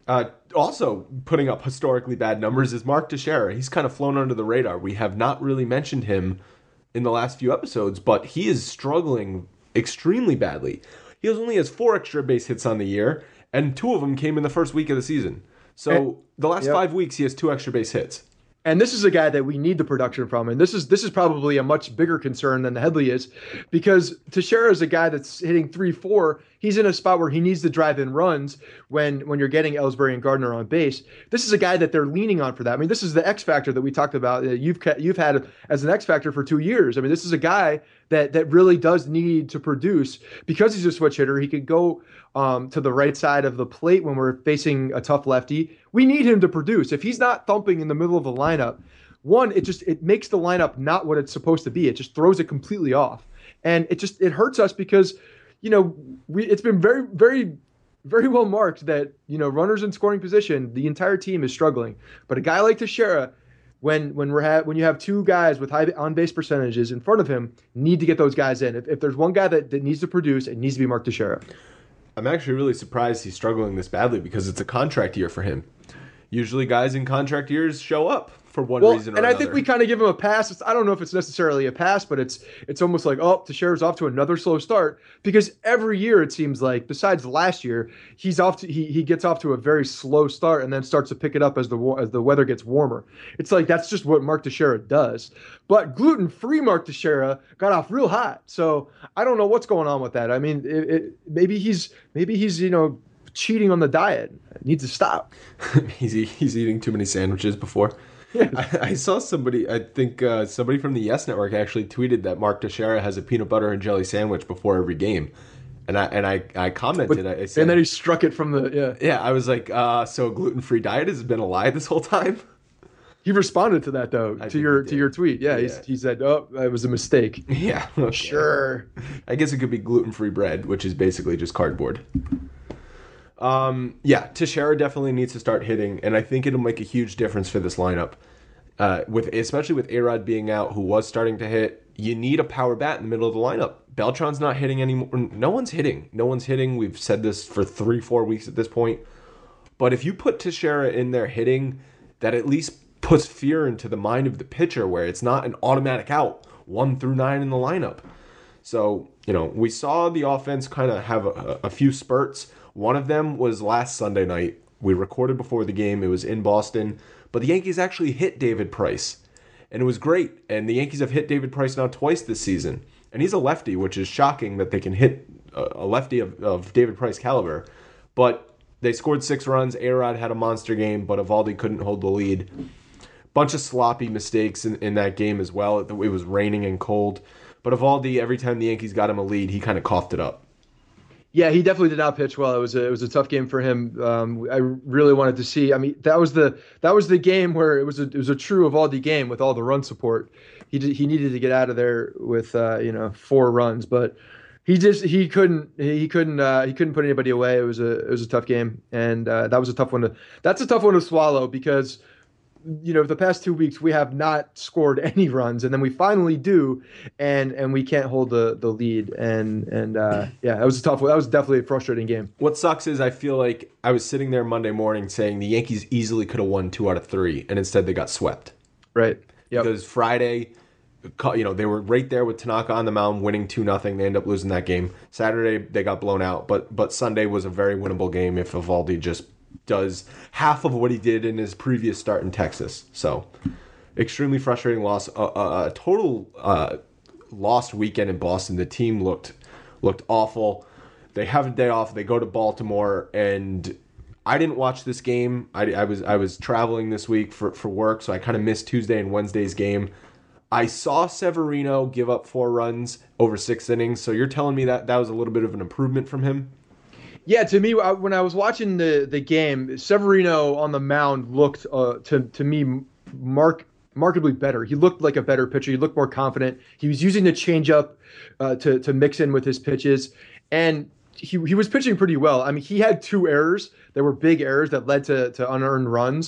[SPEAKER 2] Uh, also putting up historically bad numbers is Mark Teixeira. He's kind of flown under the radar. We have not really mentioned him in the last few episodes, but he is struggling extremely badly. He only has four extra base hits on the year, and two of them came in the first week of the season. So and, the last yep. five weeks, he has two extra base hits.
[SPEAKER 3] And this is a guy that we need the production from. And this is this is probably a much bigger concern than the Headley is, because Teixeira is a guy that's hitting three four. He's in a spot where he needs to drive in runs when, when you're getting Ellsbury and Gardner on base. This is a guy that they're leaning on for that. I mean, this is the X factor that we talked about that you've you've had as an X factor for two years. I mean, this is a guy that that really does need to produce because he's a switch hitter. He could go um, to the right side of the plate when we're facing a tough lefty. We need him to produce. If he's not thumping in the middle of the lineup, one, it just it makes the lineup not what it's supposed to be. It just throws it completely off, and it just it hurts us because, you know, we it's been very very very well marked that, you know, runners in scoring position, the entire team is struggling. But a guy like Teixeira, when when we're ha- when you have two guys with high on base percentages in front of him, need to get those guys in. If, if there's one guy that, that needs to produce, it needs to be Mark Teixeira.
[SPEAKER 2] I'm actually really surprised he's struggling this badly because it's a contract year for him. Usually guys in contract years show up for one
[SPEAKER 3] well,
[SPEAKER 2] reason or
[SPEAKER 3] and
[SPEAKER 2] another.
[SPEAKER 3] I think we kind of give him a pass. It's, I don't know if it's necessarily a pass, but it's it's almost like, oh, Teixeira's off to another slow start, because every year it seems like, besides last year, he's off to he he gets off to a very slow start and then starts to pick it up as the as the weather gets warmer. It's like that's just what Mark Teixeira does. But gluten-free Mark Teixeira got off real hot, so I don't know what's going on with that. I mean, it, it, maybe he's maybe he's you know cheating on the diet. It needs to stop.
[SPEAKER 2] he's he's eating too many sandwiches before.
[SPEAKER 3] Yes.
[SPEAKER 2] I, I saw somebody, I think uh, somebody from the Yes Network actually tweeted that Mark Teixeira has a peanut butter and jelly sandwich before every game. And I and I, I commented.
[SPEAKER 3] But,
[SPEAKER 2] I said,
[SPEAKER 3] and then he struck it from the, yeah.
[SPEAKER 2] Yeah, I was like, uh, so a gluten-free diet has been a lie this whole time?
[SPEAKER 3] He responded to that, though,
[SPEAKER 2] I
[SPEAKER 3] to your
[SPEAKER 2] to
[SPEAKER 3] your tweet. Yeah,
[SPEAKER 2] yeah.
[SPEAKER 3] he said, oh, it was a mistake.
[SPEAKER 2] Yeah. Okay.
[SPEAKER 3] Sure.
[SPEAKER 2] I guess it could be gluten-free bread, which is basically just cardboard. Um, yeah, Teixeira definitely needs to start hitting, and I think it'll make a huge difference for this lineup. Uh, with especially with A-Rod being out, who was starting to hit, you need a power bat in the middle of the lineup. Beltran's not hitting anymore. No one's hitting. No one's hitting. We've said this for three, four weeks at this point. But if you put Teixeira in there hitting, that at least puts fear into the mind of the pitcher, where it's not an automatic out, one through nine in the lineup. So, you know, we saw the offense kind of have a, a few spurts. One of them was last Sunday night. We recorded before the game. It was in Boston. But the Yankees actually hit David Price, and it was great. And the Yankees have hit David Price now twice this season. And he's a lefty, which is shocking that they can hit a lefty of, of David Price caliber. But they scored six runs. A-Rod had a monster game, but Eovaldi couldn't hold the lead. Bunch of sloppy mistakes in, in that game as well. It was raining and cold. But Eovaldi, every time the Yankees got him a lead, he kind of coughed it up.
[SPEAKER 3] Yeah, he definitely did not pitch well. It was a, it was a tough game for him. Um, I really wanted to see. I mean, that was the that was the game where it was a it was a true Eovaldi game with all the run support. He did, he needed to get out of there with uh, you know four runs, but he just he couldn't he couldn't uh, he couldn't put anybody away. It was a it was a tough game, and uh, that was a tough one to that's a tough one to swallow because, you know, the past two weeks we have not scored any runs, and then we finally do, and and we can't hold the the lead, and and uh, yeah, that was a tough one. That was definitely a frustrating game.
[SPEAKER 2] What sucks is I feel like I was sitting there Monday morning saying the Yankees easily could have won two out of three, and instead they got swept.
[SPEAKER 3] Right. Yep.
[SPEAKER 2] Because Friday, you know, they were right there with Tanaka on the mound, winning two nothing. They ended up losing that game. Saturday they got blown out, but but Sunday was a very winnable game if Eovaldi just does half of what he did in his previous start in Texas. So, extremely frustrating loss. A, a, a total uh, lost weekend in Boston. The team looked looked awful. They have a day off. They go to Baltimore, and I didn't watch this game. I, I was I was traveling this week for, for work, so I kind of missed Tuesday and Wednesday's game. I saw Severino give up four runs over six innings, so you're telling me that that was a little bit of an improvement from him?
[SPEAKER 3] Yeah, to me, when I was watching the, the game, Severino on the mound looked uh, to to me mark, markedly better. He looked like a better pitcher. He looked more confident. He was using the changeup uh, to to mix in with his pitches, and he he was pitching pretty well. I mean, he had two errors that were big errors that led to to unearned runs,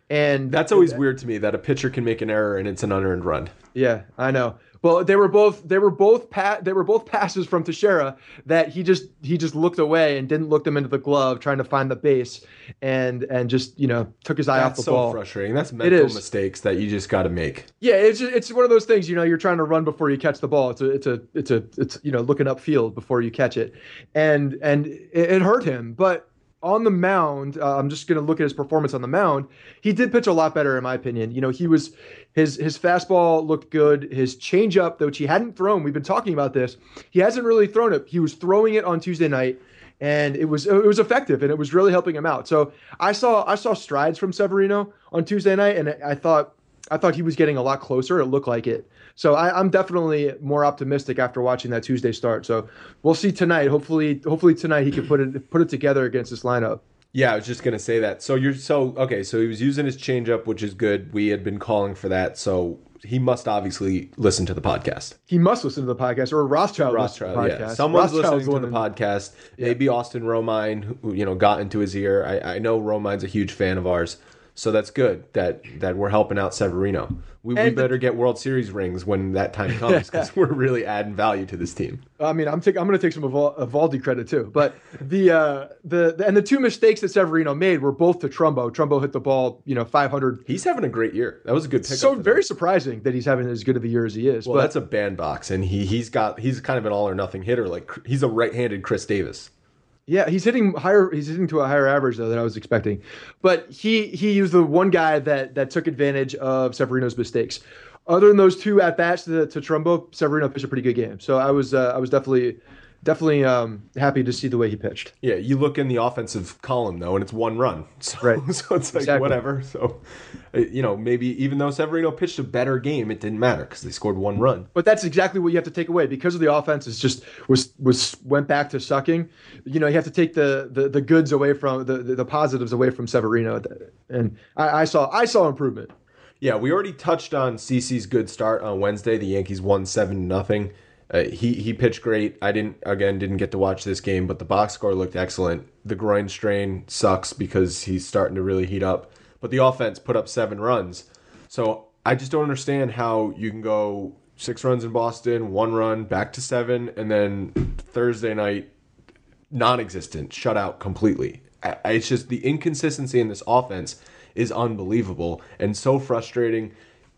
[SPEAKER 3] And
[SPEAKER 2] That's always weird to me that a pitcher can make an error and it's an unearned run.
[SPEAKER 3] Yeah, I know. Well, they were both they were both pa- they were both passes from Teixeira that he just he just looked away and didn't look them into the glove, trying to find the base, and and just you know took his eye
[SPEAKER 2] That's
[SPEAKER 3] off the
[SPEAKER 2] so
[SPEAKER 3] ball.
[SPEAKER 2] frustrating. That's mental mistakes that you just got to make.
[SPEAKER 3] Yeah, it's just, it's one of those things. You know, you're trying to run before you catch the ball. It's a it's a it's a it's you know looking upfield before you catch it, and and it, it hurt him, but. On the mound, uh, I'm just going to look at his performance on the mound. He did pitch a lot better, in my opinion. You know, he was his his fastball looked good. His changeup, which he hadn't thrown, we've been talking about this. He hasn't really thrown it. He was throwing it on Tuesday night, and it was it was effective, and it was really helping him out. So I saw I saw strides from Severino on Tuesday night, and I thought I thought he was getting a lot closer. It looked like it. So I, I'm definitely more optimistic after watching that Tuesday start. So we'll see tonight. Hopefully, hopefully tonight he can put it put it together against this lineup.
[SPEAKER 2] Yeah, I was just gonna say that. So you're so okay. So he was using his changeup, which is good. We had been calling for that. So he must obviously listen to the podcast.
[SPEAKER 3] He must listen to the podcast, or Rothschild.
[SPEAKER 2] Rothschild,
[SPEAKER 3] listens to the
[SPEAKER 2] yeah.
[SPEAKER 3] podcast.
[SPEAKER 2] Someone's
[SPEAKER 3] Rothschild's
[SPEAKER 2] listening to the
[SPEAKER 3] one-
[SPEAKER 2] podcast.
[SPEAKER 3] Yeah.
[SPEAKER 2] Maybe Austin Romine, who you know got into his ear. I, I know Romine's a huge fan of ours. So that's good that that we're helping out Severino. We, we
[SPEAKER 3] And the-
[SPEAKER 2] better get World Series rings when that time comes because we're really adding value to this team.
[SPEAKER 3] I mean, I'm taking. I'm going to take some Eval- Evaldi credit too, but the, uh, the the and the two mistakes that Severino made were both to Trumbo. Trumbo hit the ball, you know, five hundred.
[SPEAKER 2] He's having a great year. That was a good pickup.
[SPEAKER 3] So
[SPEAKER 2] for
[SPEAKER 3] very
[SPEAKER 2] them.
[SPEAKER 3] surprising that he's having as good of a year as he is.
[SPEAKER 2] Well,
[SPEAKER 3] but
[SPEAKER 2] that's a bandbox, and he he's got he's kind of an all or nothing hitter. Like he's a right-handed Chris Davis.
[SPEAKER 3] yeah, he's hitting higher. He's hitting to a higher average though than I was expecting. But he he was the one guy that that took advantage of Severino's mistakes. Other than those two at bats to, to Trumbo, Severino pitched a pretty good game. So I was uh, I was definitely definitely um, happy to see the way he pitched.
[SPEAKER 2] Yeah, you look in the offensive column though, and it's one run. So,
[SPEAKER 3] Right.
[SPEAKER 2] so it's like
[SPEAKER 3] Exactly.
[SPEAKER 2] whatever. So uh, you know, maybe even though Severino pitched a better game, it didn't matter because they scored one run.
[SPEAKER 3] But that's exactly what you have to take away because of the offense is just was was went back to sucking. You know, you have to take the the, the goods away from the, the the positives away from Severino, and I, I saw I saw improvement.
[SPEAKER 2] Yeah, we already touched on CeCe's good start on Wednesday. The Yankees won seven nothing. Uh, he he pitched great. I didn't again didn't get to watch this game, but the box score looked excellent. The groin strain sucks because he's starting to really heat up. But the offense put up seven runs. So I just don't understand how you can go six runs in Boston, one run, back to seven, and then Thursday night non-existent, shut out completely. I, I- it's just the inconsistency in this offense is unbelievable and so frustrating.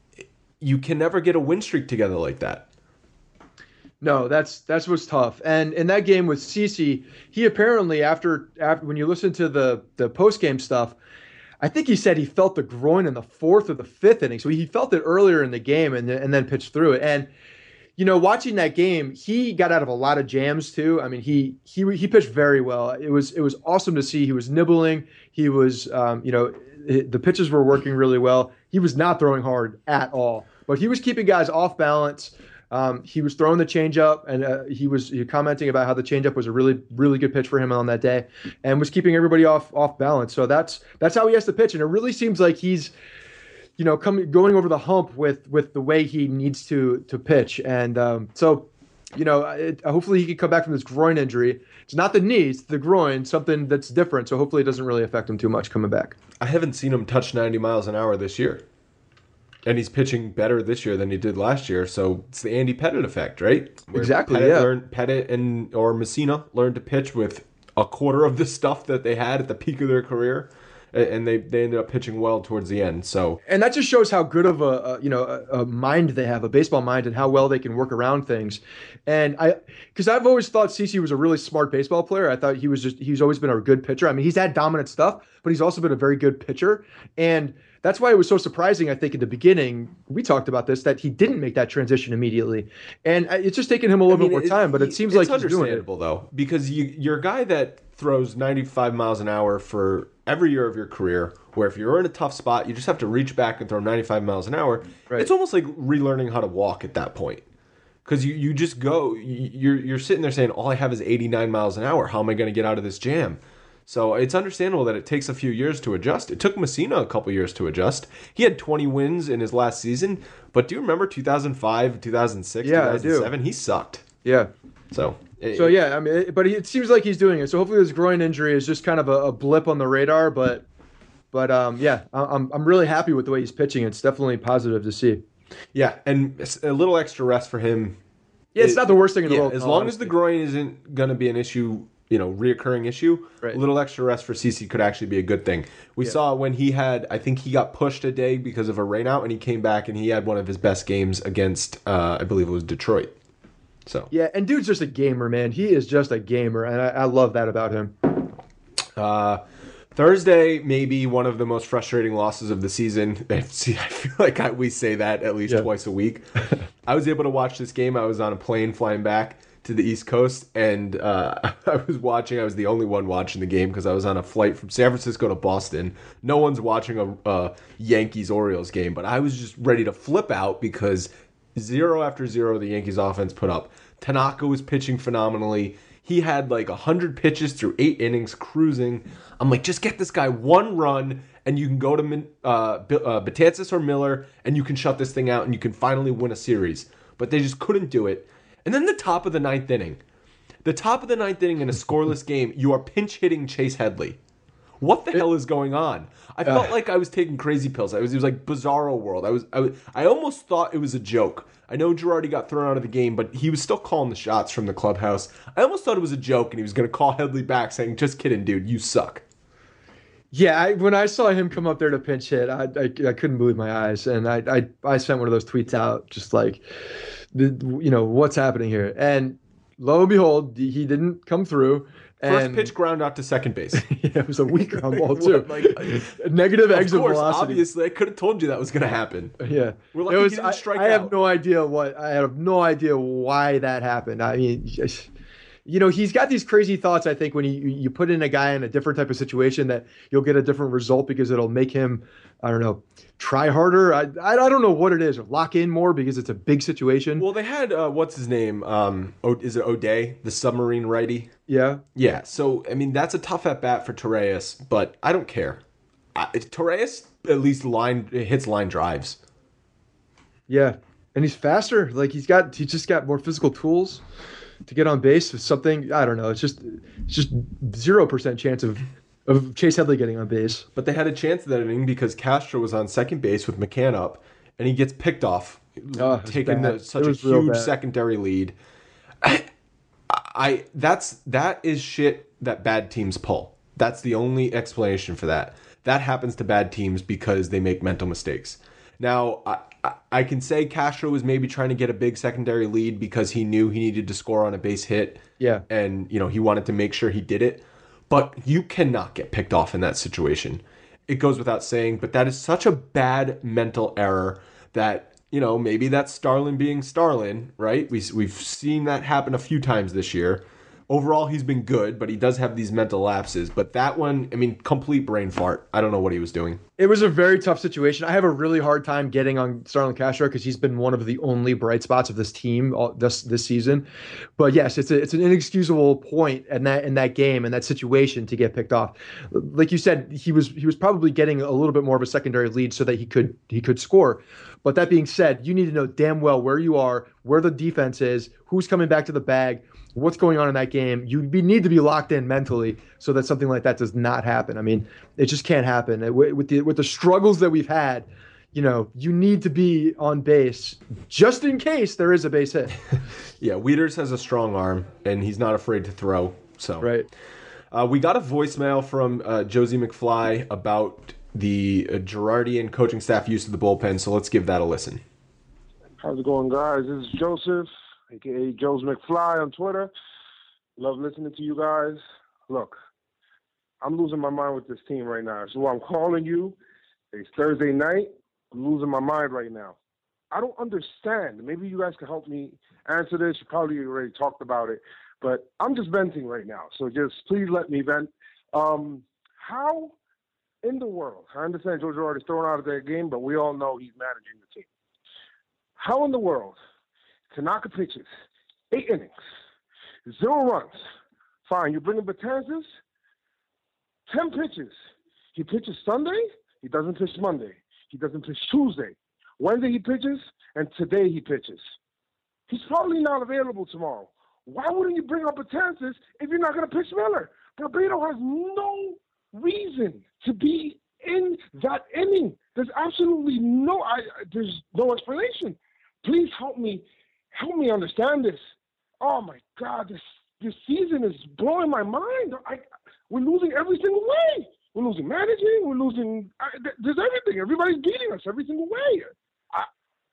[SPEAKER 2] You can never get a win streak together like that.
[SPEAKER 3] No, that's that's what's tough. And in that game with CeCe, he apparently after after when you listen to the the post game stuff, I think he said he felt the groin in the fourth or the fifth inning. So he felt it earlier in the game and then, and then pitched through it. And you know, watching that game, he got out of a lot of jams too. I mean, he he he pitched very well. It was it was awesome to see. He was nibbling. He was um, you know, the pitches were working really well. He was not throwing hard at all, but he was keeping guys off balance. Um, he was throwing the changeup, and uh, he was he commenting about how the changeup was a really, really good pitch for him on that day, and was keeping everybody off off balance. So that's that's how he has to pitch, and it really seems like he's, you know, coming going over the hump with with the way he needs to to pitch, and um, so, you know, it, hopefully he can come back from this groin injury. It's not the knee, it's the groin, something that's different. So hopefully it doesn't really affect him too much coming back.
[SPEAKER 2] I haven't seen him touch ninety miles an hour this year. And he's pitching better this year than he did last year. So it's the Andy Pettit effect, right? Where
[SPEAKER 3] Exactly,
[SPEAKER 2] Pettit
[SPEAKER 3] yeah.
[SPEAKER 2] Learned, Pettit and or Messina learned to pitch with a quarter of the stuff that they had at the peak of their career. And they, they ended up pitching well towards the end. So
[SPEAKER 3] And that just shows how good of a, a you know a, a mind they have, a baseball mind, and how well they can work around things. And I, because I've always thought CeCe was a really smart baseball player. I thought he was just he's always been a good pitcher. I mean, he's had dominant stuff, but he's also been a very good pitcher. And that's why it was so surprising, I think, in the beginning, we talked about this, that he didn't make that transition immediately. And it's just taken him a little
[SPEAKER 2] I mean,
[SPEAKER 3] bit more
[SPEAKER 2] it-
[SPEAKER 3] time, but it seems
[SPEAKER 2] it's
[SPEAKER 3] like he's doing it.
[SPEAKER 2] understandable though, because you you're a guy that throws ninety-five miles an hour for every year of your career. Where if you're in a tough spot, you just have to reach back and throw ninety-five miles an hour.
[SPEAKER 3] Right.
[SPEAKER 2] It's almost like relearning how to walk at that point, because you, you just go you're you're sitting there saying, all I have is eighty-nine miles an hour. How am I going to get out of this jam? So it's understandable that it takes a few years to adjust. It took Messina a couple years to adjust. He had twenty wins in his last season, but do you remember two thousand five, two thousand six,
[SPEAKER 3] Yeah, I do.
[SPEAKER 2] two thousand seven? He sucked.
[SPEAKER 3] Yeah.
[SPEAKER 2] So, it,
[SPEAKER 3] So yeah, I mean, it, but he, it seems like he's doing it. So hopefully this groin injury is just kind of a, a blip on the radar. But But um, yeah, I- I'm I'm really happy with the way he's pitching. It's definitely positive to see.
[SPEAKER 2] Yeah, and a little extra rest for him.
[SPEAKER 3] Yeah, it's it, not the worst thing in the
[SPEAKER 2] yeah,
[SPEAKER 3] world.
[SPEAKER 2] As
[SPEAKER 3] no,
[SPEAKER 2] long
[SPEAKER 3] honestly.
[SPEAKER 2] as the groin isn't going to be an issue, you know, reoccurring issue,
[SPEAKER 3] right.
[SPEAKER 2] a little extra rest for CeCe could actually be a good thing. We yeah. saw when he had, I think he got pushed a day because of a rainout, and he came back and he had one of his best games against, uh, I believe it was Detroit. So
[SPEAKER 3] yeah, and dude's just a gamer, man. He is just a gamer, and I, I love that about him.
[SPEAKER 2] Uh, Thursday, maybe one of the most frustrating losses of the season. See, I feel like I, we say that at least yeah. twice a week. I was able to watch this game. I was on a plane flying back to the East Coast, and uh, I was watching. I was the only one watching the game because I was on a flight from San Francisco to Boston. No one's watching a, a Yankees-Orioles game, but I was just ready to flip out because zero after zero the Yankees offense put up. Tanaka was pitching phenomenally. He had like one hundred pitches through eight innings, cruising. I'm like, just get this guy one run, and you can go to uh, uh, Betances or Miller, and you can shut this thing out, and you can finally win a series. But they just couldn't do it. And then the top of the ninth inning. The top of the ninth inning in a scoreless game, you are pinch hitting Chase Headley. What the it, hell is going on? I felt uh, like I was taking crazy pills. I was, it was like Bizarro World. I was, I was, I almost thought it was a joke. I know Girardi got thrown out of the game, but he was still calling the shots from the clubhouse. I almost thought it was a joke, and he was going to call Headley back saying, just kidding, dude, you suck.
[SPEAKER 3] Yeah, I, when I saw him come up there to pinch hit, I, I, I couldn't believe my eyes. And I, I, I sent one of those tweets out just like, the, you know, what's happening here? And lo and behold, he didn't come through.
[SPEAKER 2] First
[SPEAKER 3] and,
[SPEAKER 2] pitch ground out to second base.
[SPEAKER 3] Yeah, it was a weak ground ball too. like, Negative exit
[SPEAKER 2] of course,
[SPEAKER 3] velocity.
[SPEAKER 2] Obviously, I could have told you that was going to happen.
[SPEAKER 3] Yeah,
[SPEAKER 2] we're lucky
[SPEAKER 3] it was,
[SPEAKER 2] he didn't strike
[SPEAKER 3] I, I
[SPEAKER 2] out.
[SPEAKER 3] have no idea what. I have no idea why that happened. I mean, just, you know, he's got these crazy thoughts. I think when you you put in a guy in a different type of situation, that you'll get a different result because it'll make him, I don't know, try harder. I I, I don't know what it is, or lock in more because it's a big situation.
[SPEAKER 2] Well, they had uh, what's his name? Um, o- is it O'Day, the submarine righty?
[SPEAKER 3] Yeah.
[SPEAKER 2] Yeah. So I mean, that's a tough at bat for Torreyes, but I don't care. I, Torreyes at least line hits line drives.
[SPEAKER 3] Yeah, and he's faster. Like he's got, he's just got more physical tools to get on base with something. I don't know. It's just, it's just zero percent chance of. Of Chase Headley getting on base.
[SPEAKER 2] But they had a chance of that inning because Castro was on second base with McCann up, and he gets picked off,
[SPEAKER 3] oh,
[SPEAKER 2] taking the, such a huge secondary lead. I, I that's that is shit that bad teams pull. That's the only explanation for that. That happens to bad teams because they make mental mistakes. Now, I, I, I can say Castro was maybe trying to get a big secondary lead because he knew he needed to score on a base hit.
[SPEAKER 3] Yeah.
[SPEAKER 2] And, you know, he wanted to make sure he did it. But you cannot get picked off in that situation. It goes without saying, but that is such a bad mental error that, you know, maybe that's Starlin being Starlin, right? We, we've seen that happen a few times this year. Overall, he's been good, but he does have these mental lapses. But that one, I mean, complete brain fart. I don't know what he was doing.
[SPEAKER 3] It was a very tough situation. I have a really hard time getting on Starlin Castro because he's been one of the only bright spots of this team all, this this season. But yes, it's a, it's an inexcusable point in that in that game and that situation to get picked off. Like you said, he was he was probably getting a little bit more of a secondary lead so that he could he could score. But that being said, you need to know damn well where you are, where the defense is, who's coming back to the bag, what's going on in that game. You need to be locked in mentally so that something like that does not happen. I mean, it just can't happen. With the with the struggles that we've had, you know, you need to be on base just in case there is a base hit.
[SPEAKER 2] Yeah, Wieters has a strong arm, and he's not afraid to throw. So
[SPEAKER 3] right.
[SPEAKER 2] Uh, we got a voicemail from uh, Josie McFly about the uh, Girardian coaching staff use of the bullpen, so let's give that a listen.
[SPEAKER 5] How's it going, guys? This is Joseph, a k a. Joe's McFly on Twitter. Love listening to you guys. Look, I'm losing my mind with this team right now. So I'm calling you. It's Thursday night. I'm losing my mind right now. I don't understand. Maybe you guys can help me answer this. You probably already talked about it. But I'm just venting right now. So just please let me vent. Um, how in the world, I understand Joe Girardi's thrown out of that game, but we all know he's managing the team. How in the world Tanaka pitches eight innings, zero runs. Fine, you bring in Betances, ten pitches. He pitches Sunday, he doesn't pitch Monday. He doesn't pitch Tuesday. Wednesday he pitches, and today he pitches. He's probably not available tomorrow. Why wouldn't you bring up Betances if you're not going to pitch Miller? Barbato has no reason to be in that inning? There's absolutely no, I, there's no explanation. Please help me, help me understand this. Oh my God, this this season is blowing my mind. I, we're losing every single way. We're losing managing. We're losing. I, there's everything. Everybody's beating us every single way. I,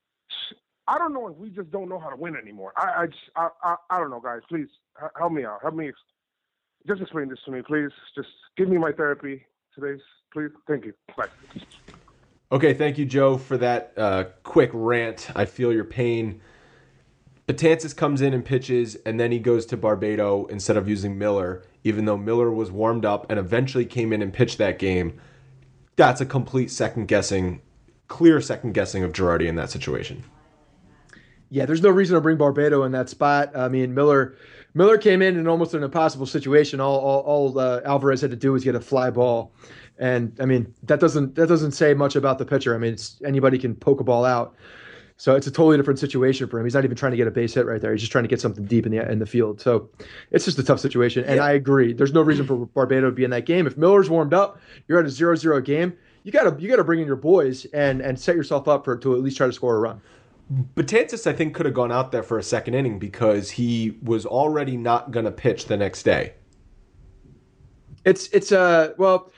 [SPEAKER 5] I don't know if we just don't know how to win anymore. I, I, just, I, I, I don't know, guys. Please help me out. Help me. Just explain this to me, please. Just give me my therapy today, please. Thank you. Bye.
[SPEAKER 2] Okay, thank you, Joe, for that uh, quick rant. I feel your pain. Betances comes in and pitches, and then he goes to Barbado instead of using Miller, even though Miller was warmed up and eventually came in and pitched that game. That's a complete second-guessing, clear second-guessing of Girardi in that situation.
[SPEAKER 3] Yeah, there's no reason to bring Barbado in that spot. I mean, Miller Miller came in in almost an impossible situation. All all, all uh, Alvarez had to do was get a fly ball. And, I mean, that doesn't that doesn't say much about the pitcher. I mean, it's, anybody can poke a ball out. So it's a totally different situation for him. He's not even trying to get a base hit right there. He's just trying to get something deep in the in the field. So it's just a tough situation. And yeah. I agree. There's no reason for Barbado to be in that game. If Miller's warmed up, you're at a zero zero game, you gotta you gotta bring in your boys and and set yourself up for to at least try to score a run.
[SPEAKER 2] Betances, I think, could have gone out there for a second inning because he was already not going to pitch the next day.
[SPEAKER 3] It's it's uh well.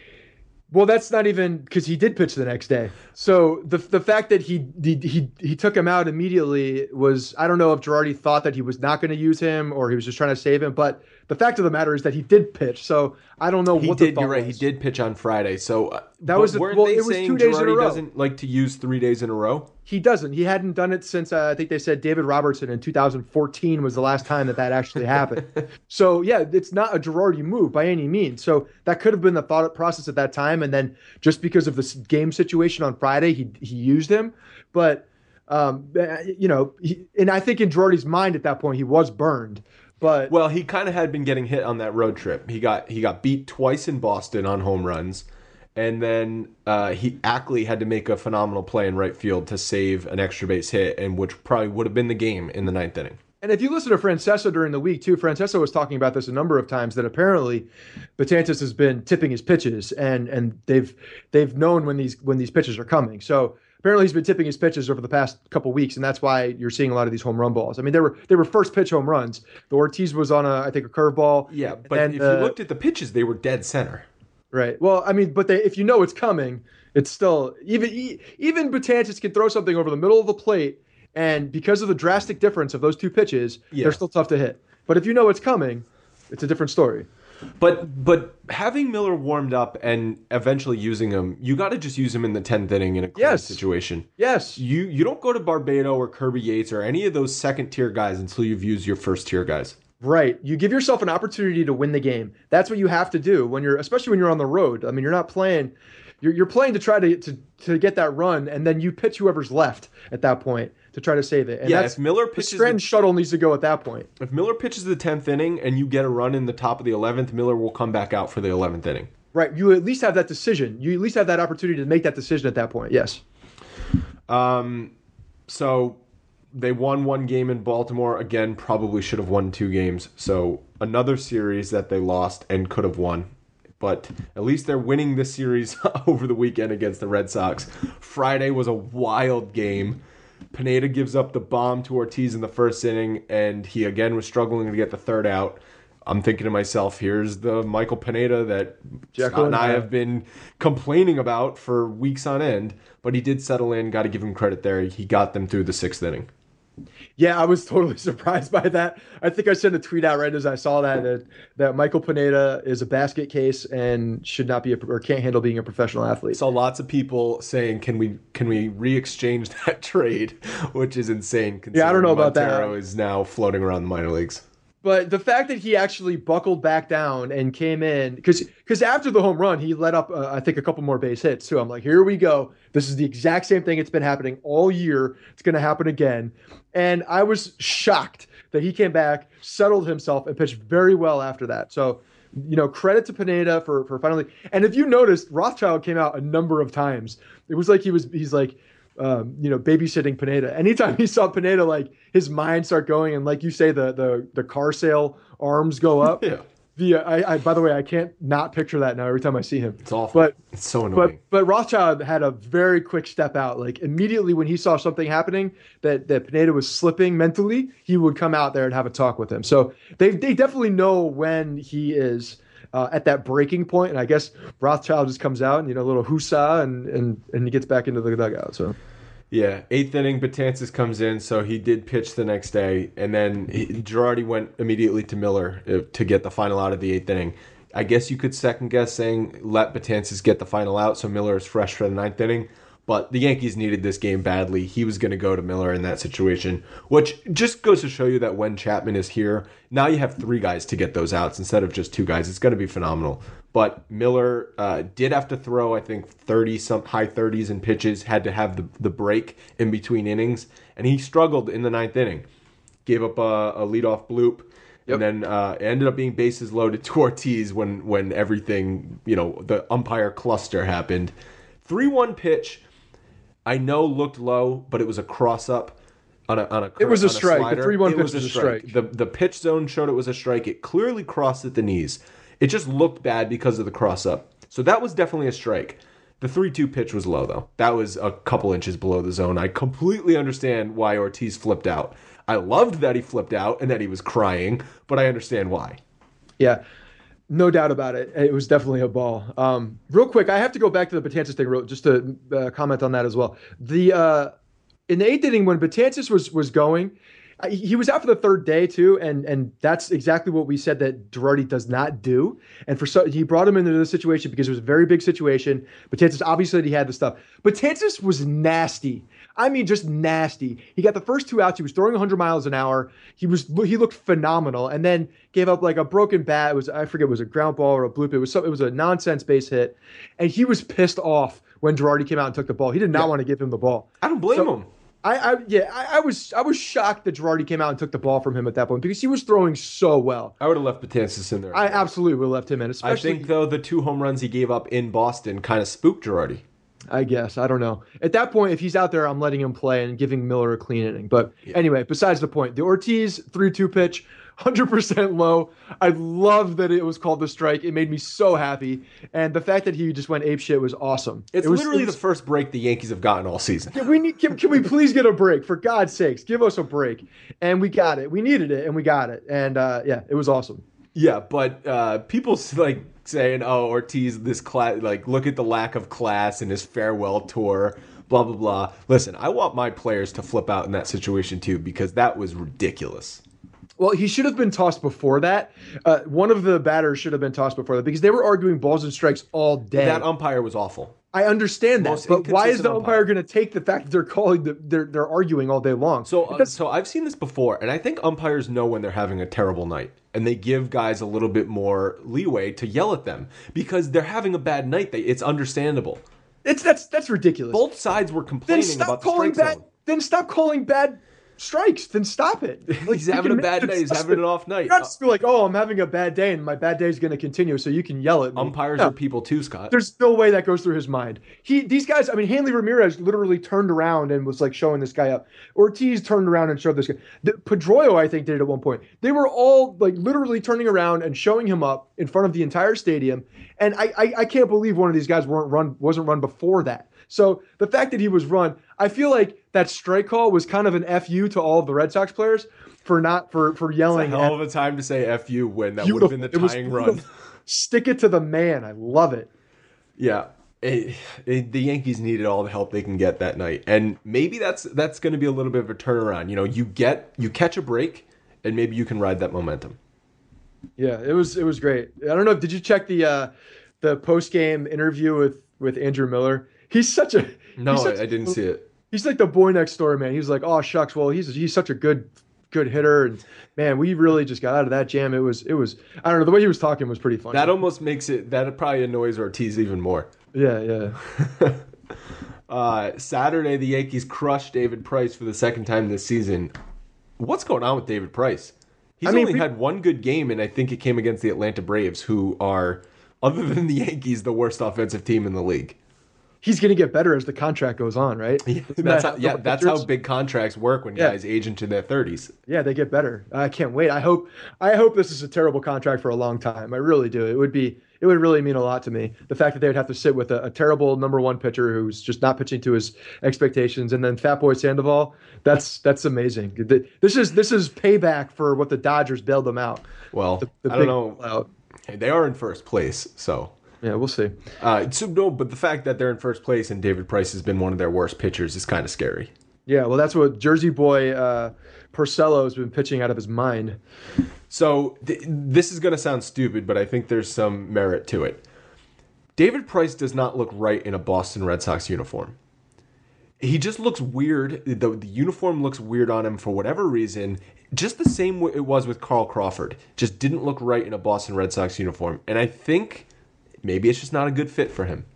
[SPEAKER 3] Well, that's not even because he did pitch the next day. So the the fact that he he he, he took him out immediately was, I don't know if Girardi thought that he was not going to use him or he was just trying to save him. But the fact of the matter is that he did pitch. So I don't know
[SPEAKER 2] he
[SPEAKER 3] what
[SPEAKER 2] did,
[SPEAKER 3] the thought
[SPEAKER 2] You're right.
[SPEAKER 3] was.
[SPEAKER 2] He did pitch on Friday. So uh,
[SPEAKER 3] that was the,
[SPEAKER 2] weren't
[SPEAKER 3] well,
[SPEAKER 2] they
[SPEAKER 3] it was
[SPEAKER 2] saying
[SPEAKER 3] two days
[SPEAKER 2] Girardi
[SPEAKER 3] in a row.
[SPEAKER 2] Doesn't like to use three days in a row?
[SPEAKER 3] He doesn't. He hadn't done it since uh, I think they said David Robertson in two thousand fourteen was the last time that that actually happened. So yeah, it's not a Girardi move by any means. So that could have been the thought process at that time, and then just because of the game situation on Friday, he he used him. But um, you know, he, and I think in Girardi's mind at that point, he was burned. But
[SPEAKER 2] well, he kind of had been getting hit on that road trip. He got he got beat twice in Boston on home runs. And then uh, he Ackley had to make a phenomenal play in right field to save an extra base hit, and which probably would have been the game in the ninth inning.
[SPEAKER 3] And if you listen to Francesa during the week, too, Francesa was talking about this a number of times, that apparently Betances has been tipping his pitches, and and they've they've known when these when these pitches are coming. So apparently he's been tipping his pitches over the past couple weeks, and that's why you're seeing a lot of these home run balls. I mean, they were they were first pitch home runs. The Ortiz was on a I think a curveball.
[SPEAKER 2] Yeah, but if
[SPEAKER 3] uh,
[SPEAKER 2] you looked at the pitches, they were dead center.
[SPEAKER 3] Right. Well, I mean, but they, if you know it's coming, it's still even even Betances can throw something over the middle of the plate, and because of the drastic difference of those two pitches, yeah. they're still tough to hit. But if you know it's coming, it's a different story.
[SPEAKER 2] But but having Miller warmed up and eventually using him, you got to just use him in the tenth inning in a close
[SPEAKER 3] yes.
[SPEAKER 2] situation.
[SPEAKER 3] Yes.
[SPEAKER 2] You you don't go to Barbado or Kirby Yates or any of those second tier guys until you've used your first tier guys.
[SPEAKER 3] Right. You give yourself an opportunity to win the game. That's what you have to do when you're, especially when you're on the road. I mean, you're not playing, you're, you're playing to try to, to to get that run, and then you pitch whoever's left at that point to try to save it. And
[SPEAKER 2] yeah,
[SPEAKER 3] that's,
[SPEAKER 2] if Miller pitches,
[SPEAKER 3] the Scranton
[SPEAKER 2] the,
[SPEAKER 3] shuttle needs to go at that point.
[SPEAKER 2] If Miller pitches the tenth inning and you get a run in the top of the eleventh, Miller will come back out for the eleventh inning.
[SPEAKER 3] Right. You at least have that decision. You at least have that opportunity to make that decision at that point. Yes.
[SPEAKER 2] Um. So. They won one game in Baltimore. Again, probably should have won two games. So another series that they lost and could have won. But at least they're winning this series over the weekend against the Red Sox. Friday was a wild game. Pineda gives up the bomb to Ortiz in the first inning, and he again was struggling to get the third out. I'm thinking to myself, here's the Michael Pineda that Jekyll Scott and I have been complaining about for weeks on end. But he did settle in. Got to give him credit there. He got them through the sixth inning.
[SPEAKER 3] Yeah, I was totally surprised by that. I think I sent a tweet out right as I saw that that, that Michael Pineda is a basket case and should not be a, or can't handle being a professional athlete.
[SPEAKER 2] Saw lots of people saying, "Can we can we re-exchange that trade?" Which is insane.
[SPEAKER 3] Yeah, I don't know about
[SPEAKER 2] Montero
[SPEAKER 3] that.
[SPEAKER 2] Is now floating around the minor leagues.
[SPEAKER 3] But the fact that he actually buckled back down and came in, because because after the home run, he let up, uh, I think, a couple more base hits, too. I'm like, here we go. This is the exact same thing. It's been happening all year. It's going to happen again. And I was shocked that he came back, settled himself, and pitched very well after that. So, you know, credit to Pineda for, for finally. And if you noticed, Rothschild came out a number of times. It was like he was, he's like, Um, you know, babysitting Pineda. Anytime he saw Pineda, like his mind start going, and like you say, the the the car sale arms go up.
[SPEAKER 2] Yeah.
[SPEAKER 3] the I, I by the way, I can't not picture that now every time I see him.
[SPEAKER 2] It's awful.
[SPEAKER 3] But
[SPEAKER 2] it's so
[SPEAKER 3] But
[SPEAKER 2] annoying.
[SPEAKER 3] but Rothschild had a very quick step out. Like immediately when he saw something happening that that Pineda was slipping mentally, he would come out there and have a talk with him. So they they definitely know when he is uh, at that breaking point. And I guess Rothschild just comes out and, you know, a little husa and and and he gets back into the dugout. So.
[SPEAKER 2] Yeah, eighth inning, Betances comes in, so he did pitch the next day, and then he, Girardi went immediately to Miller uh, to get the final out of the eighth inning. I guess you could second guess saying let Betances get the final out so Miller is fresh for the ninth inning, but the Yankees needed this game badly. He was going to go to Miller in that situation, which just goes to show you that when Chapman is here, now you have three guys to get those outs instead of just two guys. It's going to be phenomenal. But Miller uh, did have to throw, I think, thirty some high thirties in pitches, had to have the, the break in between innings, and he struggled in the ninth inning. Gave up a, a leadoff bloop,
[SPEAKER 3] Yep.
[SPEAKER 2] and then uh, it ended up being bases loaded to Ortiz when, when everything, you know, the umpire cluster happened. three one pitch, I know looked low, but it was a cross-up on a on a
[SPEAKER 3] It was a
[SPEAKER 2] on
[SPEAKER 3] strike. The
[SPEAKER 2] slider.
[SPEAKER 3] three one
[SPEAKER 2] It
[SPEAKER 3] pitch
[SPEAKER 2] was
[SPEAKER 3] was a strike.
[SPEAKER 2] The, the pitch zone showed it was a strike. It clearly crossed at the knees. It just looked bad because of the cross-up. So that was definitely a strike. The three two pitch was low, though. That was a couple inches below the zone. I completely understand why Ortiz flipped out. I loved that he flipped out and that he was crying, but I understand why.
[SPEAKER 3] Yeah, no doubt about it. It was definitely a ball. Um, real quick, I have to go back to the Betances thing real, just to uh, comment on that as well. The uh, in the eighth inning when Betances was was going, I- he was out for the third day too, and and that's exactly what we said that Girardi does not do. And for so he brought him into this situation because it was a very big situation. Betances obviously he had the stuff. Betances was nasty. I mean, just nasty. He got the first two outs. He was throwing one hundred miles an hour. He was he looked phenomenal, and then gave up like a broken bat. It was I forget it was a ground ball or a bloop. It was some, it was a nonsense base hit, and he was pissed off when Girardi came out and took the ball. He did not
[SPEAKER 2] Yeah.
[SPEAKER 3] want to give him the ball.
[SPEAKER 2] I don't blame
[SPEAKER 3] So-
[SPEAKER 2] him.
[SPEAKER 3] I, I yeah, I, I was I was shocked that Girardi came out and took the ball from him at that point because he was throwing so well.
[SPEAKER 2] I would have left Betances in there.
[SPEAKER 3] I absolutely would have left him in,
[SPEAKER 2] I
[SPEAKER 3] especially.
[SPEAKER 2] think, though, the two home runs he gave up in Boston kind of spooked Girardi.
[SPEAKER 3] I guess I don't know. At that point, if he's out there, I'm letting him play and giving Miller a clean inning. But anyway, besides the point, the Ortiz three two pitch, one hundred percent low. I love that it was called the strike. It made me so happy, and the fact that he just went apeshit was awesome.
[SPEAKER 2] It's
[SPEAKER 3] it was,
[SPEAKER 2] literally
[SPEAKER 3] it was,
[SPEAKER 2] the first break the Yankees have gotten all season.
[SPEAKER 3] Yeah, we need. Can, can we please get a break? For God's sakes, give us a break. And we got it. We needed it, and we got it. And uh, yeah, it was awesome.
[SPEAKER 2] Yeah, but uh, people like saying, "Oh, Ortiz, this class, like, look at the lack of class in his farewell tour." Blah blah blah. Listen, I want my players to flip out in that situation too because that was ridiculous.
[SPEAKER 3] Well, he should have been tossed before that. Uh, one of the batters should have been tossed before that because they were arguing balls and strikes all day.
[SPEAKER 2] That umpire was awful.
[SPEAKER 3] I understand that,
[SPEAKER 2] Most
[SPEAKER 3] but why is
[SPEAKER 2] inconsistent
[SPEAKER 3] the
[SPEAKER 2] umpire.
[SPEAKER 3] umpire going to take the fact that they're calling the, they're they're arguing all day long?
[SPEAKER 2] So, uh,
[SPEAKER 3] Because-
[SPEAKER 2] so I've seen this before, and I think umpires know when they're having a terrible night, and they give guys a little bit more leeway to yell at them because they're having a bad night. They, it's understandable.
[SPEAKER 3] it's that's that's ridiculous.
[SPEAKER 2] Both sides were
[SPEAKER 3] then
[SPEAKER 2] complaining
[SPEAKER 3] stop
[SPEAKER 2] about the
[SPEAKER 3] calling
[SPEAKER 2] strike
[SPEAKER 3] bad.
[SPEAKER 2] zone.
[SPEAKER 3] Then stop calling bad strikes. Then stop it. Like,
[SPEAKER 2] He's
[SPEAKER 3] you
[SPEAKER 2] having
[SPEAKER 3] can
[SPEAKER 2] a bad
[SPEAKER 3] make
[SPEAKER 2] night. He's
[SPEAKER 3] adjustment.
[SPEAKER 2] having an off night.
[SPEAKER 3] You're not just be like, oh, I'm having a bad day, and my bad day is going to continue, so you can yell at me.
[SPEAKER 2] Umpires
[SPEAKER 3] No.
[SPEAKER 2] are people too, Scott.
[SPEAKER 3] There's no way that goes through his mind. He, these guys, I mean, Hanley Ramirez literally turned around and was like showing this guy up. Ortiz turned around and showed this guy. The, Pedroio, I think, did it at one point. They were all like literally turning around and showing him up in front of the entire stadium. And I, I, I can't believe one of these guys weren't run, wasn't run before that. So the fact that he was run, I feel like that strike call was kind of an F U to all of the Red Sox players for not for for
[SPEAKER 2] It's a
[SPEAKER 3] yelling.
[SPEAKER 2] hell
[SPEAKER 3] at,
[SPEAKER 2] of a time to say F you when that would have been the
[SPEAKER 3] It was
[SPEAKER 2] tying run.
[SPEAKER 3] beautiful. Stick it to the man. I love it.
[SPEAKER 2] Yeah. It, it, the Yankees needed all the help they can get that night. And maybe that's that's going to be a little bit of a turnaround. You know, you get you catch a break and maybe you can ride that momentum.
[SPEAKER 3] Yeah, it was it was great. I don't know. Did you check the uh, the post game interview with, with Andrew Miller? He's such a
[SPEAKER 2] No,
[SPEAKER 3] he's such
[SPEAKER 2] I, I didn't see it.
[SPEAKER 3] He's like the boy next door, man. He's like, oh shucks, well he's he's such a good good hitter, and man, we really just got out of that jam. It was it was I don't know, the way he was talking was pretty funny.
[SPEAKER 2] That almost makes it, that probably annoys Ortiz even more.
[SPEAKER 3] yeah, yeah.
[SPEAKER 2] Uh, Saturday, the Yankees crushed David Price for the second time this season. What's going on with David Price? He's
[SPEAKER 3] I mean,
[SPEAKER 2] only
[SPEAKER 3] we-
[SPEAKER 2] had one good game, and I think it came against the Atlanta Braves, who are, other than the Yankees, the worst offensive team in the league.
[SPEAKER 3] he's going to get better as the contract goes on, right?
[SPEAKER 2] Yeah,
[SPEAKER 3] Isn't
[SPEAKER 2] that's
[SPEAKER 3] that
[SPEAKER 2] how, yeah, that's
[SPEAKER 3] pitchers?
[SPEAKER 2] how big contracts work when
[SPEAKER 3] Yeah.
[SPEAKER 2] guys age into their thirties.
[SPEAKER 3] Yeah, they get better. I can't wait. I hope I hope this is a terrible contract for a long time. I really do. It would be it would really mean a lot to me. The fact that they would have to sit with a, a terrible number one pitcher who's just not pitching to his expectations, and then Fat Boy Sandoval. That's that's amazing. Th- This is this is payback for what the Dodgers bailed them out.
[SPEAKER 2] Well,
[SPEAKER 3] The, the
[SPEAKER 2] I don't
[SPEAKER 3] big
[SPEAKER 2] know.
[SPEAKER 3] blowout.
[SPEAKER 2] Hey, they are in first place, so.
[SPEAKER 3] Yeah, we'll see.
[SPEAKER 2] Uh, so no, but the fact that they're in first place and David Price has been one of their worst pitchers is kind of scary.
[SPEAKER 3] Yeah, well, that's what Jersey boy uh, Porcello has been pitching out of his mind.
[SPEAKER 2] So th- this is going to sound stupid, but I think there's some merit to it. David Price does not look right in a Boston Red Sox uniform. He just looks weird. The, the uniform looks weird on him for whatever reason. Just the same way it was with Carl Crawford. Just didn't look right in a Boston Red Sox uniform. And I think maybe it's just not a good fit for him.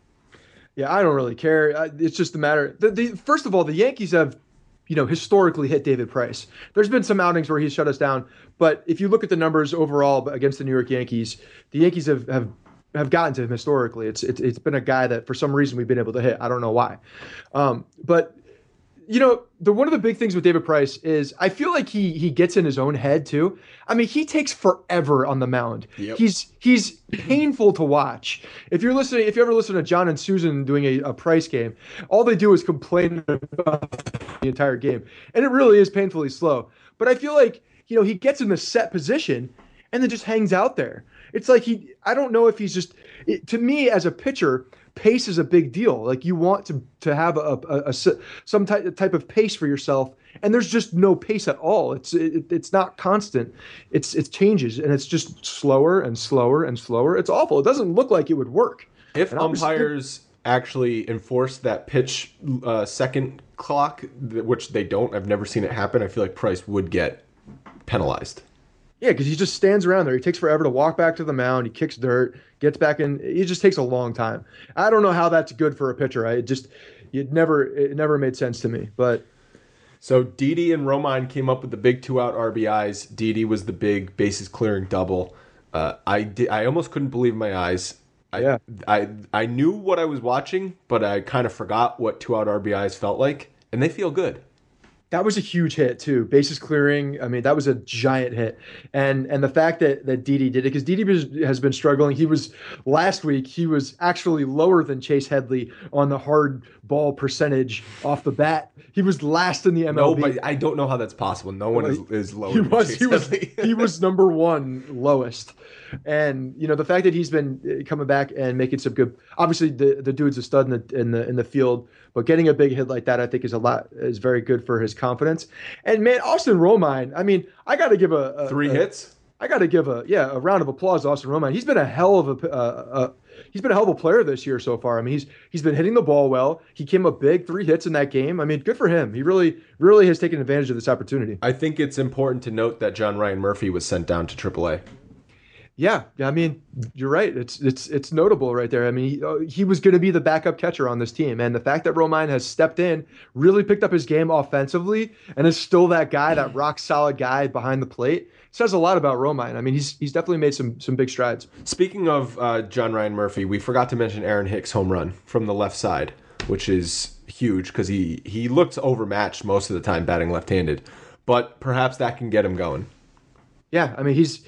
[SPEAKER 3] Yeah, I don't really care. I- It's just a matter. The, the first of all, the Yankees have, you know, historically hit David Price. There's been some outings where he's shut us down, but if you look at the numbers overall against the New York Yankees, the Yankees have have, have gotten to him historically. It's, it's it's been a guy that for some reason we've been able to hit. I don't know why, um, but. You know, the one of the big things with David Price is I feel like he he gets in his own head too. I mean, he takes forever on the mound.
[SPEAKER 2] Yep.
[SPEAKER 3] He's he's painful to watch. If you're listening, if you ever listen to John and Susan doing a, a Price game, all they do is complain about the entire game, and it really is painfully slow. But I feel like, you know, he gets in the set position and then just hangs out there. It's like he I don't know if he's just it, to me as a pitcher. Pace is a big deal. Like you want to to have a, a, a some type type of pace for yourself, and there's just no pace at all. It's it, it's not constant. It's it changes, and it's just slower and slower and slower. It's awful. It doesn't look like it would work.
[SPEAKER 2] If
[SPEAKER 3] And obviously-
[SPEAKER 2] umpires actually enforce that pitch uh, second clock, th- which they don't, I've never seen it happen, I feel like Price would get penalized.
[SPEAKER 3] Yeah, because he just stands around there. He takes forever to walk back to the mound. He kicks dirt, gets back in. It just takes a long time. I don't know how that's good for a pitcher. I it just it never it never made sense to me. But
[SPEAKER 2] So Didi and Romine came up with the big two-out R B Is. Didi was the big bases-clearing double. Uh, I di- I almost couldn't believe my eyes. I,
[SPEAKER 3] Yeah.
[SPEAKER 2] I I knew what I was watching, but I kind of forgot what two-out R B Is felt like, and they feel good.
[SPEAKER 3] that was a huge hit too. Bases clearing. I mean, that was a giant hit. And and the fact that that Didi did it, because Didi has been struggling. He was last week. He was actually lower than Chase Headley on the hard ball percentage off the bat. He was last in the M L B.
[SPEAKER 2] No, but I don't know how that's possible. No one is, is lower
[SPEAKER 3] he
[SPEAKER 2] than
[SPEAKER 3] was
[SPEAKER 2] Chase
[SPEAKER 3] he was
[SPEAKER 2] Headley.
[SPEAKER 3] he was number one lowest. And you know the fact that he's been coming back and making some good. Obviously, the, the dude's a stud in the in the in the field, but getting a big hit like that, I think, is a lot is very good for his confidence. And man, Austin Romine. I mean, I got to give a, a
[SPEAKER 2] Three
[SPEAKER 3] a,
[SPEAKER 2] hits?
[SPEAKER 3] I got to give a yeah a round of applause to Austin Romine. He's been a hell of a, uh, a he's been a hell of a player this year so far. I mean, he's he's been hitting the ball well. He came up big, three hits in that game. I mean, good for him. He really really has taken advantage of this opportunity.
[SPEAKER 2] I think it's important to note that John Ryan Murphy was sent down to triple A.
[SPEAKER 3] Yeah, I mean, you're right. It's it's it's notable right there. I mean, he, uh, he was going to be the backup catcher on this team, and the fact that Romine has stepped in, really picked up his game offensively, and is still that guy, that rock solid guy behind the plate, says a lot about Romine. I mean, he's he's definitely made some some big strides.
[SPEAKER 2] Speaking of uh, John Ryan Murphy, we forgot to mention Aaron Hicks' home run from the left side, which is huge because he, he looked overmatched most of the time batting left-handed. But perhaps that can get him going.
[SPEAKER 3] Yeah, I mean, he's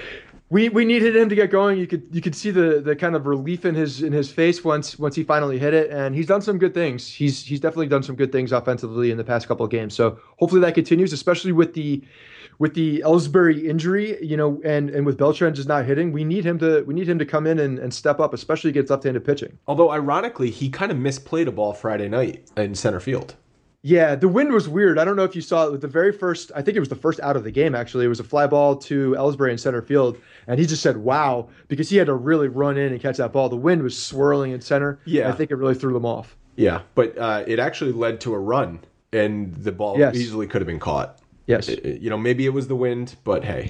[SPEAKER 3] we we needed him to get going. You could you could see the the kind of relief in his in his face once once he finally hit it, and he's done some good things. He's he's definitely done some good things offensively in the past couple of games. So hopefully that continues, especially with the with the Ellsbury injury, you know, and and with Beltran just not hitting. We need him to we need him to come in and, and step up, especially against left-handed pitching.
[SPEAKER 2] Although, ironically, he kind of misplayed a ball Friday night in center field.
[SPEAKER 3] Yeah, the wind was weird. I don't know if you saw it with the very first, I think it was the first out of the game, actually. It was a fly ball to Ellsbury in center field, and he just said, wow, because he had to really run in and catch that ball. The wind was swirling in center.
[SPEAKER 2] Yeah.
[SPEAKER 3] I think it really threw them off.
[SPEAKER 2] Yeah, but uh, it actually led to a run, and the ball
[SPEAKER 3] Yes.
[SPEAKER 2] easily could have been caught.
[SPEAKER 3] Yes.
[SPEAKER 2] It- it- you know, maybe it was the wind, but hey.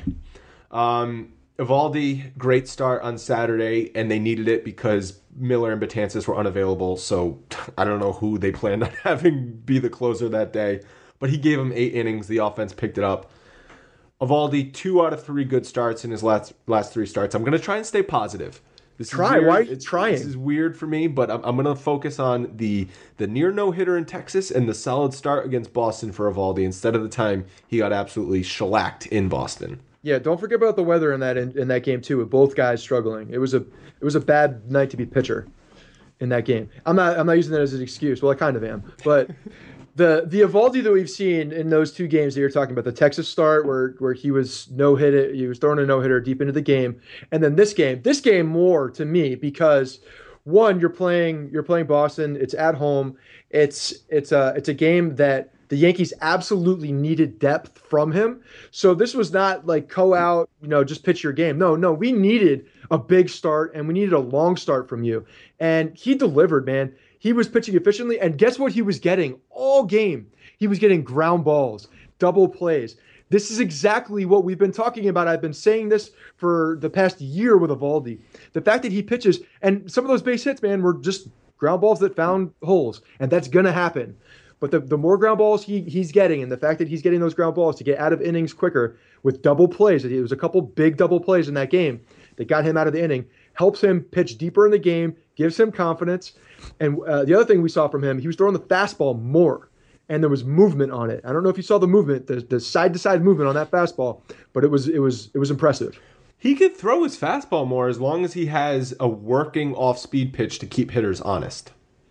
[SPEAKER 2] Um, Evaldi, great start on Saturday, and they needed it because Miller and Betances were unavailable, so I don't know who they planned on having be the closer that day, but he gave them eight innings. The offense picked it up. Evaldi, two out of three good starts in his last last three starts. I'm going to try and stay positive This
[SPEAKER 3] Try.
[SPEAKER 2] is weird.
[SPEAKER 3] Why are you
[SPEAKER 2] It's-
[SPEAKER 3] trying?
[SPEAKER 2] This is weird for me, but I'm, I'm going to focus on the the near no hitter in Texas and the solid start against Boston for Eovaldi instead of the time he got absolutely shellacked in Boston.
[SPEAKER 3] Yeah, don't forget about the weather in that in, in that game too, with both guys struggling. It was a it was a bad night to be pitcher in that game. I'm not I'm not using that as an excuse. Well, I kind of am, but the the Eovaldi that we've seen in those two games that you're talking about, the Texas start where where he was no hit, he was throwing a no hitter deep into the game, and then this game, this game more to me because one, you're playing you're playing Boston, it's at home, it's it's a it's a game that the Yankees absolutely needed depth from him. So this was not like go out, you know, just pitch your game. No, no, we needed a big start and we needed a long start from you. And he delivered, man. He was pitching efficiently. And guess what he was getting all game? He was getting ground balls, double plays. This is exactly what we've been talking about. I've been saying this for the past year with Eovaldi. The fact that he pitches, and some of those base hits, man, were just ground balls that found holes. And that's going to happen. But the, the more ground balls he he's getting, and the fact that he's getting those ground balls to get out of innings quicker with double plays, there was a couple big double plays in that game that got him out of the inning, helps him pitch deeper in the game, gives him confidence. And uh, the other thing we saw from him, he was throwing the fastball more, and there was movement on it. I don't know if you saw the movement, the, the side-to-side movement on that fastball, but it was it was it was impressive.
[SPEAKER 2] He could throw his fastball more as long as he has a working off-speed pitch to keep hitters honest.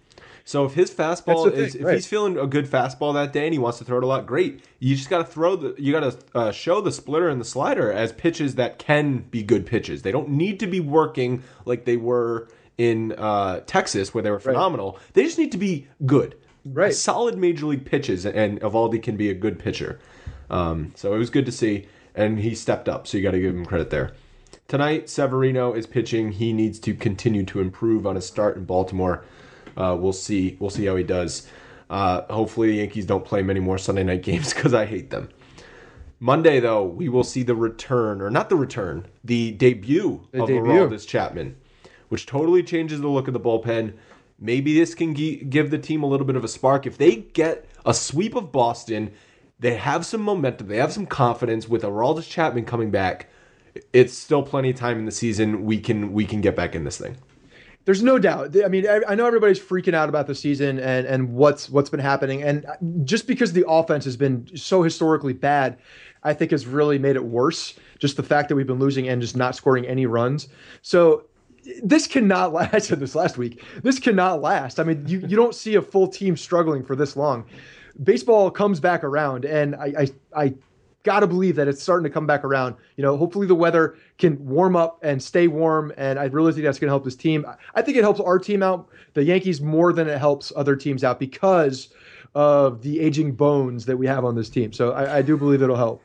[SPEAKER 2] So if his fastball
[SPEAKER 3] thing,
[SPEAKER 2] is, if
[SPEAKER 3] right.
[SPEAKER 2] he's feeling a good fastball that day and he wants to throw it a lot, great. You just got to throw the, you got to uh, show the splitter and the slider as pitches that can be good pitches. They don't need to be working like they were in uh, Texas where they were phenomenal. Right. They just need to be good,
[SPEAKER 3] right?
[SPEAKER 2] Solid major league pitches, and Eovaldi can be a good pitcher. Um, so it was good to see, and he stepped up. So you got to give him credit there. Tonight, Severino is pitching. He needs to continue to improve on his start in Baltimore. Uh, we'll see. We'll see how he does. Uh, hopefully, the Yankees don't play many more Sunday night games because I hate them. Monday, though, we will see the return, or not the return, the debut
[SPEAKER 3] the
[SPEAKER 2] of
[SPEAKER 3] debut.
[SPEAKER 2] Aroldis Chapman, which totally changes the look of the bullpen. Maybe this can gi- give the team a little bit of a spark. If they get a sweep of Boston, they have some momentum, they have some confidence with Aroldis Chapman coming back. It's still plenty of time in the season. We can we can get back in this thing.
[SPEAKER 3] There's no doubt. I mean, I know everybody's freaking out about the season and, and what's what's been happening. And just because the offense has been so historically bad, I think has really made it worse. Just the fact that we've been losing and just not scoring any runs. So this cannot last. I said this last week. This cannot last. I mean, you, you don't see a full team struggling for this long. Baseball comes back around, and I I, I got to believe that it's starting to come back around. You know, hopefully the weather can warm up and stay warm, and I really think that's going to help this team. I think it helps our team out, the Yankees, more than it helps other teams out because of the aging bones that we have on this team. So I, I do believe it'll help.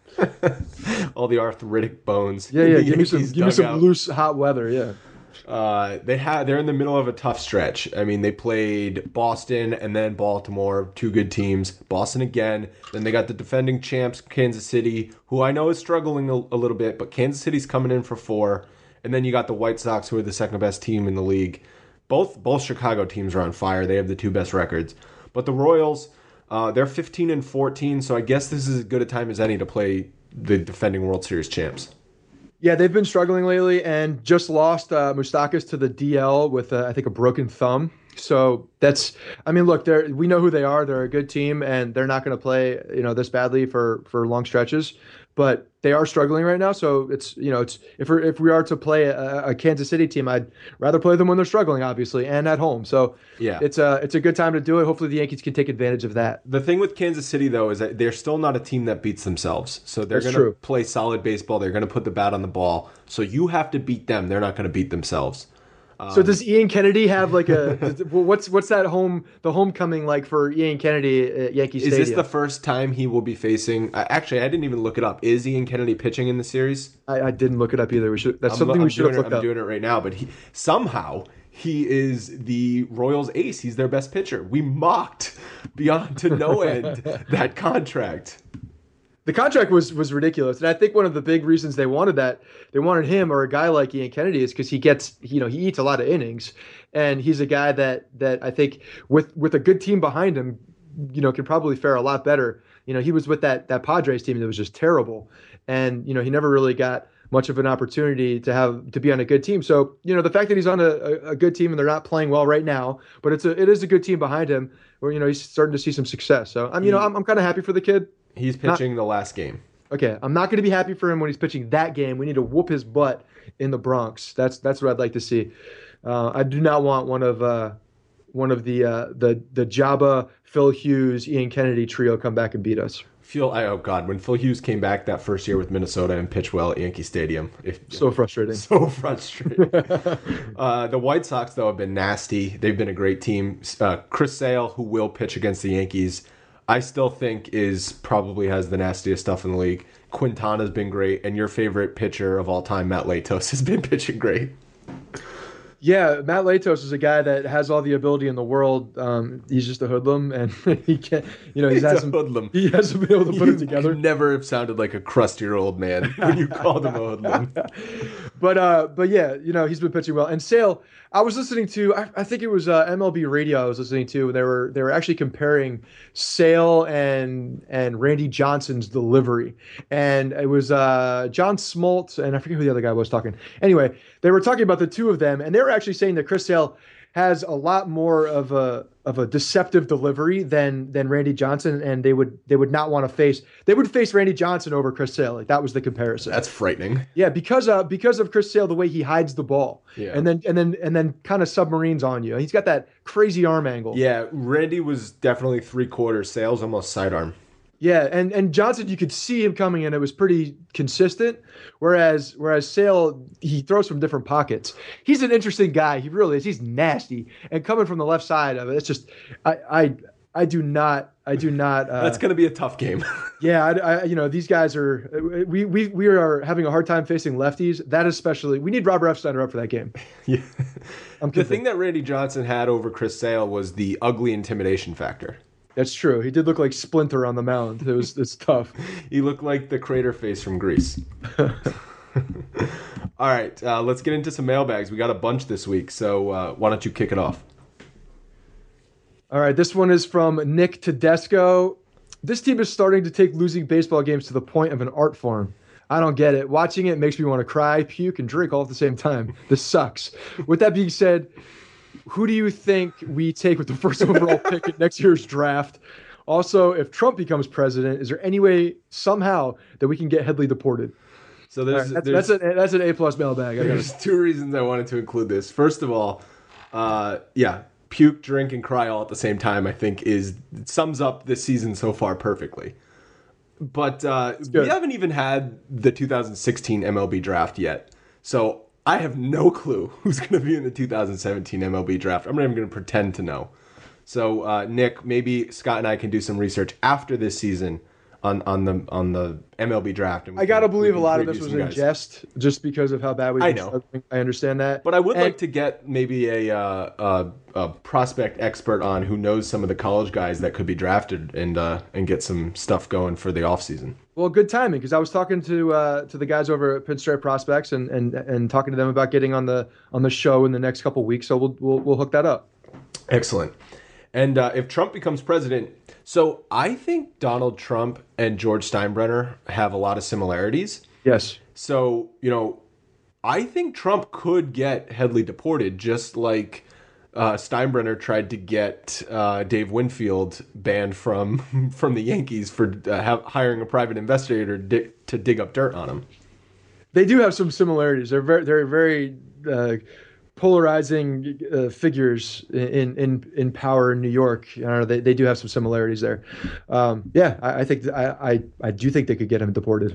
[SPEAKER 2] All the arthritic bones.
[SPEAKER 3] Yeah, yeah.
[SPEAKER 2] The
[SPEAKER 3] Give me some,
[SPEAKER 2] Yankees
[SPEAKER 3] give me some
[SPEAKER 2] dugout.
[SPEAKER 3] loose, hot weather. Yeah.
[SPEAKER 2] Uh, they had they're in the middle of a tough stretch. I mean, they played Boston and then Baltimore, two good teams. Boston again. Then they got the defending champs, Kansas City, who I know is struggling a, a little bit, but Kansas City's coming in for four. And then you got the White Sox, who are the second best team in the league. Both both Chicago teams are on fire. They have the two best records. But the Royals, uh, they're fifteen and fourteen, so I guess this is as good a time as any to play the defending World Series champs.
[SPEAKER 3] Yeah, they've been struggling lately and just lost uh, Moustakas to the D L with, uh, I think, a broken thumb. So that's, I mean, look, they're, we know who they are. They're a good team, and they're not going to play, you know, this badly for, for long stretches. But they are struggling right now. So it's, you know, it's if we're, if we are to play a, a Kansas City team, I'd rather play them when they're struggling, obviously, and at home. So
[SPEAKER 2] yeah,
[SPEAKER 3] it's a it's a good time to do it. Hopefully, the Yankees can take advantage of that.
[SPEAKER 2] The thing with Kansas City, though, is that they're still not a team that beats themselves. So they're going to play solid baseball. They're going to put the bat on the ball. So you have to beat them. They're not going to beat themselves. Um,
[SPEAKER 3] so does Ian Kennedy have like a what's what's that home the homecoming like for Ian Kennedy at Yankee Stadium?
[SPEAKER 2] Is this the first time he will be facing? Uh, actually, I didn't even look it up. Is Ian Kennedy pitching in the series?
[SPEAKER 3] I, I didn't look it up either. We should. That's
[SPEAKER 2] I'm,
[SPEAKER 3] something
[SPEAKER 2] I'm
[SPEAKER 3] we should have
[SPEAKER 2] it,
[SPEAKER 3] looked
[SPEAKER 2] I'm
[SPEAKER 3] up.
[SPEAKER 2] I'm doing it right now. But he somehow he is the Royals' ace. He's their best pitcher. We mocked beyond to no end that contract.
[SPEAKER 3] The contract was was ridiculous, and I think one of the big reasons they wanted that, they wanted him or a guy like Ian Kennedy, is because he gets, you know, he eats a lot of innings, and he's a guy that that I think with with a good team behind him you know, can probably fare a lot better. You know, he was with that that Padres team that was just terrible, and you know, he never really got much of an opportunity to have to be on a good team. So, you know, the fact that he's on a, a, a good team and they're not playing well right now, but it's a it is a good team behind him where, you know, he's starting to see some success. So I'm, you know, I'm, I'm kind of happy for the kid.
[SPEAKER 2] He's pitching not, the last game.
[SPEAKER 3] Okay. I'm not going to be happy for him when he's pitching that game. We need to whoop his butt in the Bronx. That's, that's what I'd like to see. Uh, I do not want one of, uh, one of the, uh, the, the Jabba, Phil Hughes, Ian Kennedy trio come back and beat us.
[SPEAKER 2] Feel I oh god when Phil Hughes came back that first year with Minnesota and pitched well at Yankee Stadium. If,
[SPEAKER 3] so frustrating.
[SPEAKER 2] So frustrating. uh, the White Sox though have been nasty. They've been a great team. Uh, Chris Sale, who will pitch against the Yankees, I still think is probably has the nastiest stuff in the league. Quintana's been great, and your favorite pitcher of all time, Matt Latos, has been pitching great.
[SPEAKER 3] Yeah, Matt Latos is a guy that has all the ability in the world. Um, he's just a hoodlum, and he can't. You know, he's,
[SPEAKER 2] he's
[SPEAKER 3] hasn't.
[SPEAKER 2] A hoodlum.
[SPEAKER 3] He hasn't been able to put
[SPEAKER 2] you,
[SPEAKER 3] it together.
[SPEAKER 2] You never have sounded like a crustier old man when you called him a hoodlum.
[SPEAKER 3] but uh, but yeah, you know, he's been pitching well. And Sale, I was listening to. I, I think it was uh, M L B Radio. I was listening to, and they were they were actually comparing Sale and and Randy Johnson's delivery, and it was uh, John Smoltz, and I forget who the other guy was talking. Anyway, they were talking about the two of them, and they were actually saying that Chris Sale has a lot more of a of a deceptive delivery than than Randy Johnson, and they would they would not want to face they would face Randy Johnson over Chris Sale. Like that was the comparison.
[SPEAKER 2] That's frightening.
[SPEAKER 3] Yeah, because uh because of Chris Sale, the way he hides the ball,
[SPEAKER 2] yeah.
[SPEAKER 3] and then and then and then kind of submarines on you. He's got that crazy arm angle.
[SPEAKER 2] Yeah, Randy was definitely three quarters. Sale's almost sidearm.
[SPEAKER 3] Yeah, and, and Johnson, you could see him coming in. It was pretty consistent. Whereas whereas Sale, he throws from different pockets. He's an interesting guy. He really is. He's nasty. And coming from the left side of it, it's just I I, I do not I do not. Uh,
[SPEAKER 2] That's going to be a tough game.
[SPEAKER 3] yeah, I, I, you know these guys are we we we are having a hard time facing lefties. That especially, we need Robert Epsteiner up for that game.
[SPEAKER 2] Yeah.
[SPEAKER 3] I'm
[SPEAKER 2] the thing that Randy Johnson had over Chris Sale was the ugly intimidation factor.
[SPEAKER 3] That's true. He did look like Splinter on the mound. It was it's tough.
[SPEAKER 2] He looked like the crater face from Grease. All right, uh, let's get into some mailbags. We got a bunch this week, so uh, why don't you kick it off?
[SPEAKER 3] All right, this one is from Nick Tedesco. This team is starting to take losing baseball games to the point of an art form. I don't get it. Watching it makes me want to cry, puke, and drink all at the same time. This sucks. With that being said, who do you think we take with the first overall pick at next year's draft? Also, if Trump becomes president, is there any way somehow that we can get Headley deported?
[SPEAKER 2] So there's,
[SPEAKER 3] right, that's,
[SPEAKER 2] there's
[SPEAKER 3] that's, a, that's an A-plus mailbag.
[SPEAKER 2] There's two reasons I wanted to include this. First of all, uh, yeah, puke, drink, and cry all at the same time, I think, is sums up this season so far perfectly. But uh, we haven't even had the two thousand sixteen M L B draft yet. So I have no clue who's going to be in the two thousand seventeen M L B draft. I'm not even going to pretend to know. So, uh, Nick, maybe Scott and I can do some research after this season on, on the on the M L B draft. And
[SPEAKER 3] I got to
[SPEAKER 2] can,
[SPEAKER 3] believe a lot of this was in
[SPEAKER 2] guys.
[SPEAKER 3] jest just because of how bad we
[SPEAKER 2] I know.
[SPEAKER 3] I understand that.
[SPEAKER 2] But I would
[SPEAKER 3] and,
[SPEAKER 2] like to get maybe a, uh, a a prospect expert on who knows some of the college guys that could be drafted and uh, and get some stuff going for the offseason.
[SPEAKER 3] Well, good timing, because I was talking to uh, to the guys over at Pinstripe Prospects and, and and talking to them about getting on the on the show in the next couple of weeks. So we'll we'll we'll hook that up.
[SPEAKER 2] Excellent. And uh, if Trump becomes president, so I think Donald Trump and George Steinbrenner have a lot of similarities.
[SPEAKER 3] Yes.
[SPEAKER 2] So, you know, I think Trump could get Headley deported, just like uh, Steinbrenner tried to get uh, Dave Winfield banned from from the Yankees for uh, have, hiring a private investigator di- to dig up dirt on him.
[SPEAKER 3] They do have some similarities. They're very they're very uh, polarizing uh, figures in, in in power in New York. I don't know, they they do have some similarities there. Um, yeah, I, I think I, I I do think they could get him deported.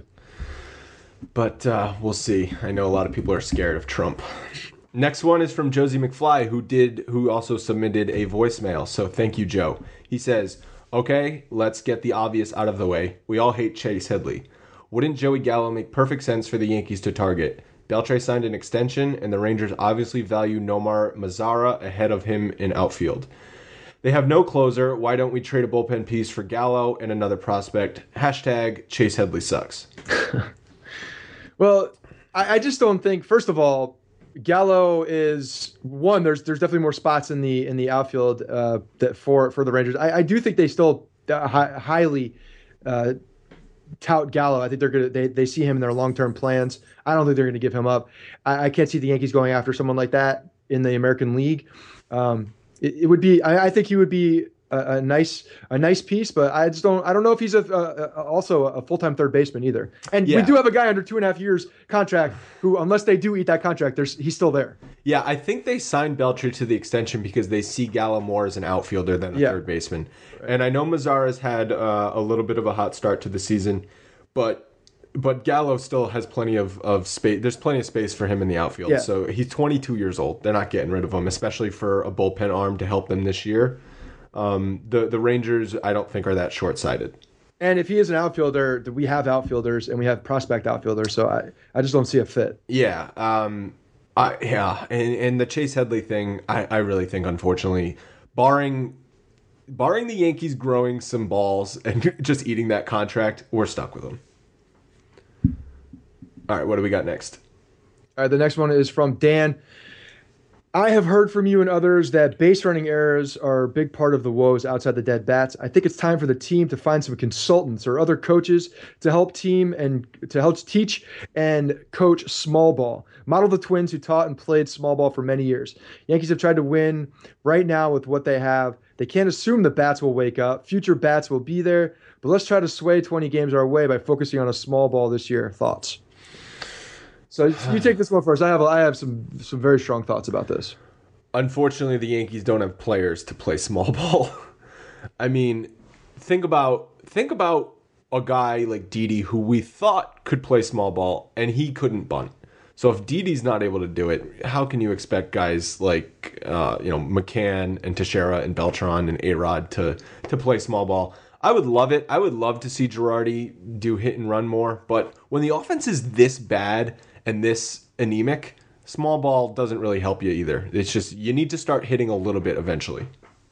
[SPEAKER 2] But uh, we'll see. I know a lot of people are scared of Trump. Next one is from Josie McFly, who did, who also submitted a voicemail. So thank you, Joe. He says, "Okay, let's get the obvious out of the way. We all hate Chase Headley. Wouldn't Joey Gallo make perfect sense for the Yankees to target? Beltre signed an extension, and the Rangers obviously value Nomar Mazara ahead of him in outfield. They have no closer. Why don't we trade a bullpen piece for Gallo and another prospect? Hashtag Chase Headley sucks."
[SPEAKER 3] Well, I, I just don't think, first of all, Gallo is one. There's there's definitely more spots in the in the outfield uh, that for for the Rangers. I, I do think they still uh, hi, highly uh, tout Gallo. I think they're gonna they they see him in their long term plans. I don't think they're gonna give him up. I, I can't see the Yankees going after someone like that in the American League. Um, it, it would be. I, I think he would be. A, a nice, a nice piece, but I just don't. I don't know if he's a, a, a also a full time third baseman either. And yeah. we do have a guy under two and a half years contract who, unless they do eat that contract, there's he's still there.
[SPEAKER 2] Yeah, I think they signed Beltre to the extension because they see Gallo more as an outfielder than a yeah. third baseman. Right. And I know Mazara's had uh, a little bit of a hot start to the season, but but Gallo still has plenty of, of space. There's plenty of space for him in the outfield. Yeah. So he's twenty-two years old. They're not getting rid of him, especially for a bullpen arm to help them this year. Um, the the Rangers, I don't think, are that short-sighted.
[SPEAKER 3] And if he is an outfielder, we have outfielders and we have prospect outfielders, so I, I just don't see a fit.
[SPEAKER 2] Yeah, um, I, yeah, and, and the Chase Headley thing, I, I really think, unfortunately, barring barring the Yankees growing some balls and just eating that contract, we're stuck with them. All right, what do we got next?
[SPEAKER 3] All right, the next one is from Dan. I have heard from you and others that base running errors are a big part of the woes outside the dead bats. I think it's time for the team to find some consultants or other coaches to help team and to help teach and coach small ball. Model the Twins who taught and played small ball for many years. Yankees have tried to win right now with what they have. They can't assume the bats will wake up. Future bats will be there, but let's try to sway twenty games our way by focusing on a small ball this year. Thoughts? So you take this one first. I have I have some some very strong thoughts about this.
[SPEAKER 2] Unfortunately, the Yankees don't have players to play small ball. I mean, think about think about a guy like Didi who we thought could play small ball, and he couldn't bunt. So if Didi's not able to do it, how can you expect guys like uh, you know McCann and Teixeira and Beltran and A-Rod to to play small ball? I would love it. I would love to see Girardi do hit and run more, but when the offense is this bad and this anemic, small ball doesn't really help you either. It's just you need to start hitting a little bit eventually.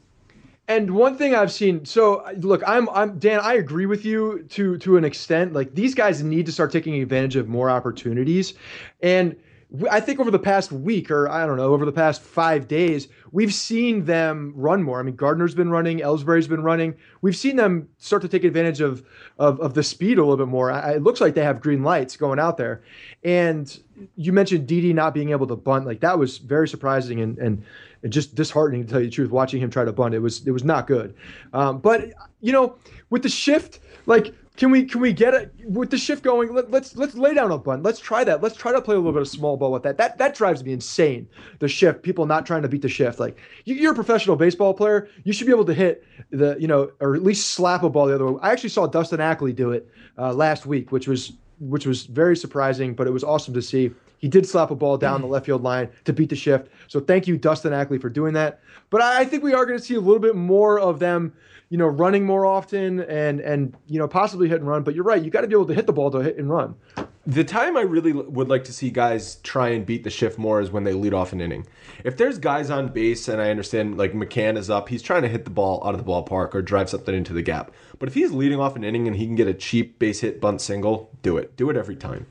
[SPEAKER 3] And one thing I've seen, so look, I'm I'm Dan, I agree with you to to an extent. Like these guys need to start taking advantage of more opportunities. And I think over the past week, or I don't know, over the past five days, we've seen them run more. I mean, Gardner's been running, Ellsbury's been running. We've seen them start to take advantage of of, of the speed a little bit more. I, it looks like they have green lights going out there. And you mentioned Didi not being able to bunt. Like that was very surprising and and, and just disheartening, to tell you the truth, watching him try to bunt. It was it was not good. Um, but, you know, with the shift, like, Can we can we get it with the shift going? Let, let's let's lay down a bunt. Let's try that. Let's try to play a little bit of small ball with that. That that drives me insane. The shift, people not trying to beat the shift. Like you, you're a professional baseball player, you should be able to hit the you know or at least slap a ball the other way. I actually saw Dustin Ackley do it uh, last week, which was which was very surprising, but it was awesome to see. He did slap a ball down the left field line to beat the shift. So thank you, Dustin Ackley, for doing that. But I, I think we are going to see a little bit more of them, you know, running more often and, and you know, possibly hit and run. But you're right. You got to be able to hit the ball to hit and run.
[SPEAKER 2] The time I really would like to see guys try and beat the shift more is when they lead off an inning. If there's guys on base, and I understand like McCann is up, he's trying to hit the ball out of the ballpark or drive something into the gap. But if he's leading off an inning and he can get a cheap base hit bunt single, do it. Do it every time.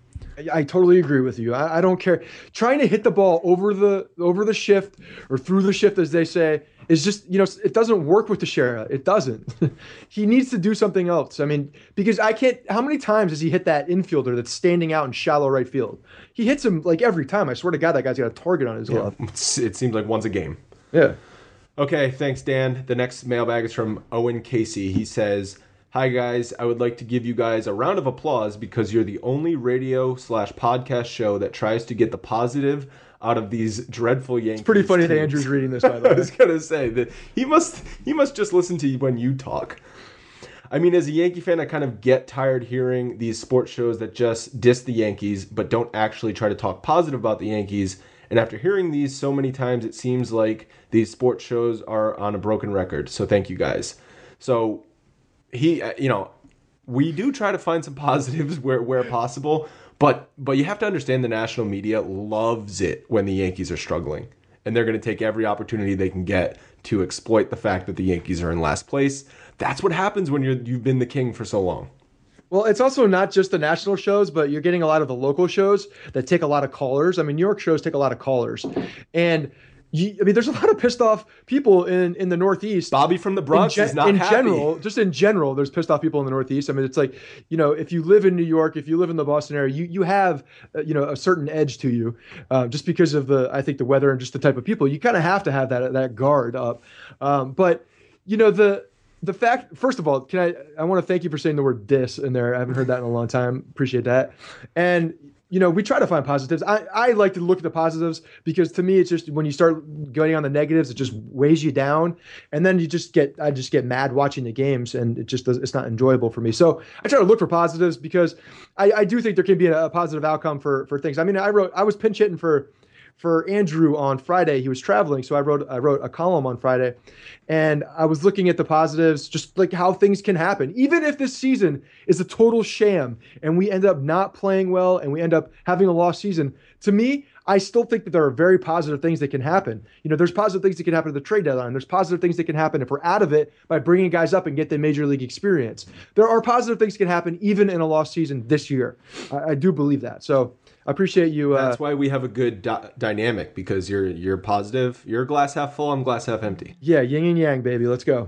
[SPEAKER 3] I totally agree with you. I, I don't care. Trying to hit the ball over the over the shift or through the shift, as they say, is just, you know, it doesn't work with Teixeira. It doesn't. He needs to do something else. I mean, because I can't, how many times has he hit that infielder that's standing out in shallow right field? He hits him like every time. I swear to God, that guy's got a target on his glove.
[SPEAKER 2] Yeah, it seems like once a game.
[SPEAKER 3] Yeah.
[SPEAKER 2] Okay, thanks, Dan. The next mailbag is from Owen Casey. He says, hi, guys. I would like to give you guys a round of applause because you're the only radio slash podcast show that tries to get the positive out of these dreadful Yankees.
[SPEAKER 3] It's pretty funny
[SPEAKER 2] teams.
[SPEAKER 3] that Andrew's reading this, by the way.
[SPEAKER 2] I was going to say that he must he must just listen to you when you talk. I mean, as a Yankee fan, I kind of get tired hearing these sports shows that just diss the Yankees but don't actually try to talk positive about the Yankees. And after hearing these so many times, it seems like these sports shows are on a broken record. So thank you, guys. So he, you know, we do try to find some positives where, where possible. But but you have to understand the national media loves it when the Yankees are struggling. And they're going to take every opportunity they can get to exploit the fact that the Yankees are in last place. That's what happens when you're, you've been the king for so long.
[SPEAKER 3] Well, it's also not just the national shows, but you're getting a lot of the local shows that take a lot of callers. I mean, New York shows take a lot of callers. And you, I mean, there's a lot of pissed off people in, in the Northeast.
[SPEAKER 2] Bobby from the Bronx
[SPEAKER 3] gen-
[SPEAKER 2] is not
[SPEAKER 3] in
[SPEAKER 2] happy.
[SPEAKER 3] general, just in general, there's pissed off people in the Northeast. I mean, it's like, you know, if you live in New York, if you live in the Boston area, you you have, uh, you know, a certain edge to you, uh, just because of the, I think, the weather and just the type of people. You kind of have to have that that guard up. Um, but, you know, the the fact, first of all, can I, I want to thank you for saying the word "dis" in there. I haven't heard that in a long time. Appreciate that. And, you know, we try to find positives. I, I like to look at the positives because to me, it's just when you start going on the negatives, it just weighs you down. And then you just get, I just get mad watching the games and it just does, it's not enjoyable for me. So I try to look for positives because I, I do think there can be a, a positive outcome for, for things. I mean, I wrote, I was pinch hitting for, for Andrew on Friday. He was traveling. So I wrote, I wrote a column on Friday and I was looking at the positives, just like how things can happen. Even if this season is a total sham and we end up not playing well and we end up having a lost season, to me, I still think that there are very positive things that can happen. You know, there's positive things that can happen at the trade deadline. There's positive things that can happen if we're out of it by bringing guys up and get the major league experience. There are positive things that can happen even in a lost season this year. I, I do believe that. So I appreciate you. Uh,
[SPEAKER 2] That's why we have a good di- dynamic because you're you're positive. You're glass half full. I'm glass half empty.
[SPEAKER 3] Yeah, yin and yang, baby. Let's go.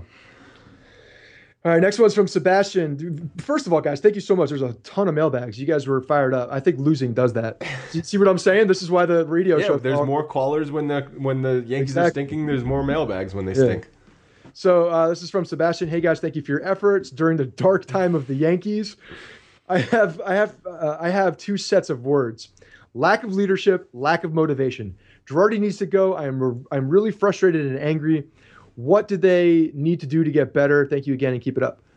[SPEAKER 3] All right, next one's from Sebastian. Dude, first of all, guys, thank you so much. There's a ton of mailbags. You guys were fired up. I think losing does that. You see what I'm saying? This is why the radio
[SPEAKER 2] Yeah,
[SPEAKER 3] show.
[SPEAKER 2] there's more callers when the when the Yankees
[SPEAKER 3] Exactly.
[SPEAKER 2] are stinking. There's more mailbags when they
[SPEAKER 3] Yeah.
[SPEAKER 2] stink.
[SPEAKER 3] So uh, this is from Sebastian. Hey guys, thank you for your efforts during the dark time of the Yankees. I have I have uh, I have two sets of words: lack of leadership, lack of motivation. Girardi needs to go. I am re- I'm really frustrated and angry. What do they need to do to get better? Thank you again and keep it up.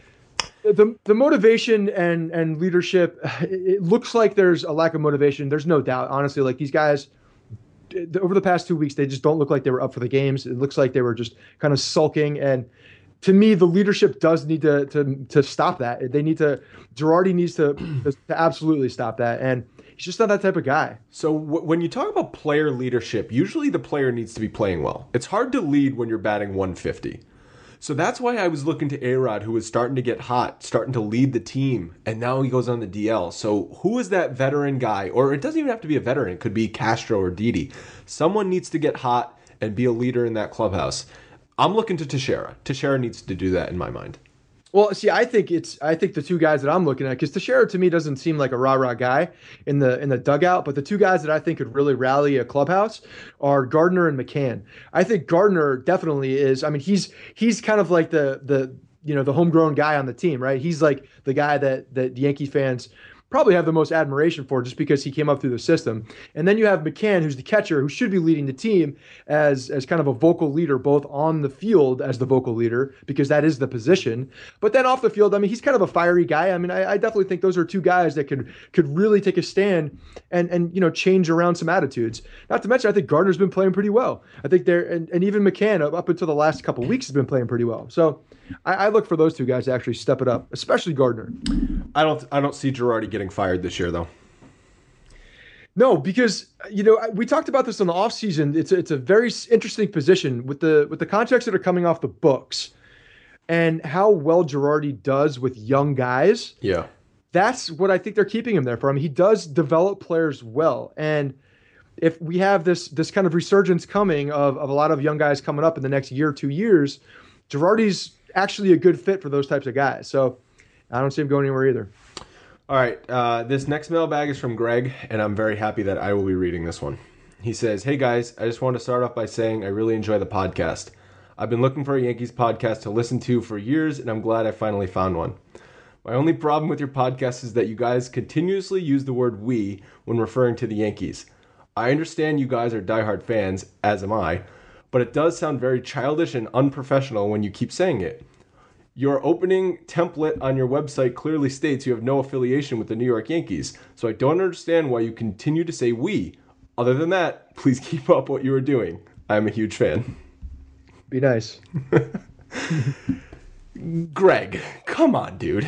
[SPEAKER 3] The the motivation and and leadership, it, it looks like there's a lack of motivation. There's no doubt, honestly. Like these guys, over the past two weeks, they just don't look like they were up for the games. It looks like they were just kind of sulking. And to me, the leadership does need to to to stop that. They need to. Girardi needs to to absolutely stop that. And he's just not that type of guy.
[SPEAKER 2] So w- when you talk about player leadership, usually the player needs to be playing well. It's hard to lead when you're batting one fifty. So that's why I was looking to A-Rod, who was starting to get hot, starting to lead the team, and now he goes on the D L. So who is that veteran guy? Or it doesn't even have to be a veteran. It could be Castro or Didi. Someone needs to get hot and be a leader in that clubhouse. I'm looking to Teixeira. Teixeira needs to do that in my mind.
[SPEAKER 3] Well, see, I think it's I think the two guys that I'm looking at, because Teixeira to me doesn't seem like a rah-rah guy in the in the dugout, but the two guys that I think could really rally a clubhouse are Gardner and McCann. I think Gardner definitely is. I mean, he's he's kind of like the the you know the homegrown guy on the team, right? He's like the guy that that the Yankee fans probably have the most admiration for just because he came up through the system. And then you have McCann, who's the catcher, who should be leading the team as, as kind of a vocal leader, both on the field as the vocal leader, because that is the position. But then off the field, I mean, he's kind of a fiery guy. I mean, I, I definitely think those are two guys that could could really take a stand and, and you know, change around some attitudes. Not to mention, I think Gardner's been playing pretty well. I think they're, and, and even McCann up until the last couple of weeks has been playing pretty well. So I, I look for those two guys to actually step it up, especially Gardner.
[SPEAKER 2] I don't I don't see Girardi getting fired this year, though.
[SPEAKER 3] No, because you know we talked about this in the offseason. It's a, it's a very interesting position with the with the contracts that are coming off the books, and how well Girardi does with young guys.
[SPEAKER 2] Yeah,
[SPEAKER 3] that's what I think they're keeping him there for. I mean, he does develop players well, and if we have this this kind of resurgence coming of of a lot of young guys coming up in the next year, two years, Girardi's actually a good fit for those types of guys. So I don't see him going anywhere either.
[SPEAKER 2] All right, uh, this next mailbag is from Greg, and I'm very happy that I will be reading this one. He says, "Hey guys, I just want to start off by saying I really enjoy the podcast. I've been looking for a Yankees podcast to listen to for years, and I'm glad I finally found one. My only problem with your podcast is that you guys continuously use the word we when referring to the Yankees. I understand you guys are diehard fans, as am I, but it does sound very childish and unprofessional when you keep saying it. Your opening template on your website clearly states you have no affiliation with the New York Yankees, so I don't understand why you continue to say we. Other than that, please keep up what you are doing. I'm a huge fan."
[SPEAKER 3] Be nice.
[SPEAKER 2] Greg, come on, dude.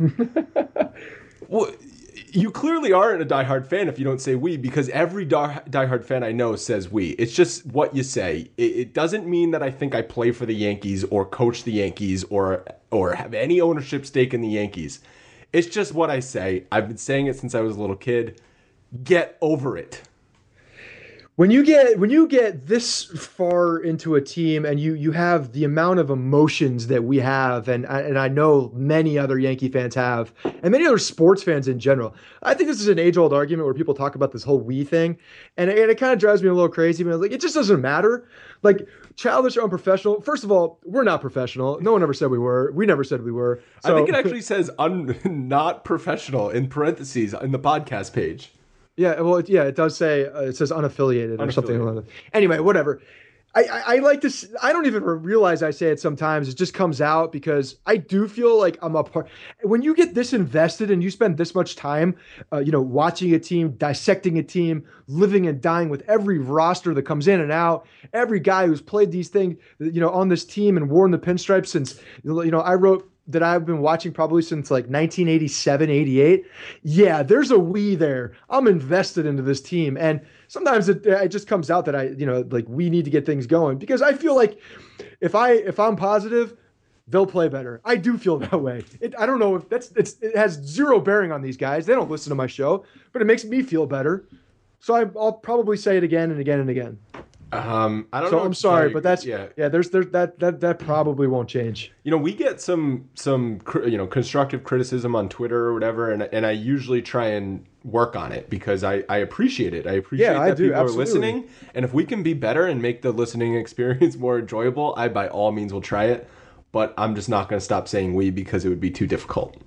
[SPEAKER 2] Well, you clearly aren't a diehard fan if you don't say we, because every die- diehard fan I know says we. It's just what you say. It, it doesn't mean that I think I play for the Yankees or coach the Yankees or or have any ownership stake in the Yankees. It's just what I say. I've been saying it since I was a little kid. Get over it.
[SPEAKER 3] When you get when you get this far into a team and you you have the amount of emotions that we have, and and I know many other Yankee fans have, and many other sports fans in general, I think this is an age-old argument where people talk about this whole we thing, and, and it kind of drives me a little crazy. But like, it just doesn't matter. Like, childish or unprofessional. First of all, we're not professional. No one ever said we were. We never said we were. So.
[SPEAKER 2] I think it actually says un, not professional in parentheses in the podcast page.
[SPEAKER 3] Yeah, well, yeah, it does say, uh, it says unaffiliated, unaffiliated or something like that. Anyway, whatever. I, I, I like to, I don't even realize I say it sometimes. It just comes out because I do feel like I'm a part. When you get this invested and you spend this much time, uh, you know, watching a team, dissecting a team, living and dying with every roster that comes in and out, every guy who's played these things, you know, on this team and worn the pinstripes since, you know, I wrote that I've been watching probably since like nineteen eighty-seven, eighty-eight. Yeah, there's a we there. I'm invested into this team. And sometimes it, it just comes out that I, you know, like we need to get things going because I feel like if I, if I'm positive, they'll play better. I do feel that way. It, I don't know if that's, it's, it has zero bearing on these guys. They don't listen to my show, but it makes me feel better. So I, I'll probably say it again and again and again.
[SPEAKER 2] Um, I don't
[SPEAKER 3] so
[SPEAKER 2] know.
[SPEAKER 3] I'm sorry,
[SPEAKER 2] like,
[SPEAKER 3] but that's yeah, yeah. There's there's that that that probably won't change.
[SPEAKER 2] You know, we get some some you know constructive criticism on Twitter or whatever, and and I usually try and work on it because I I appreciate it. I appreciate
[SPEAKER 3] yeah,
[SPEAKER 2] that
[SPEAKER 3] I do,
[SPEAKER 2] people
[SPEAKER 3] absolutely.
[SPEAKER 2] are listening, and if we can be better and make the listening experience more enjoyable, I by all means will try it. But I'm just not going to stop saying we because it would be too difficult.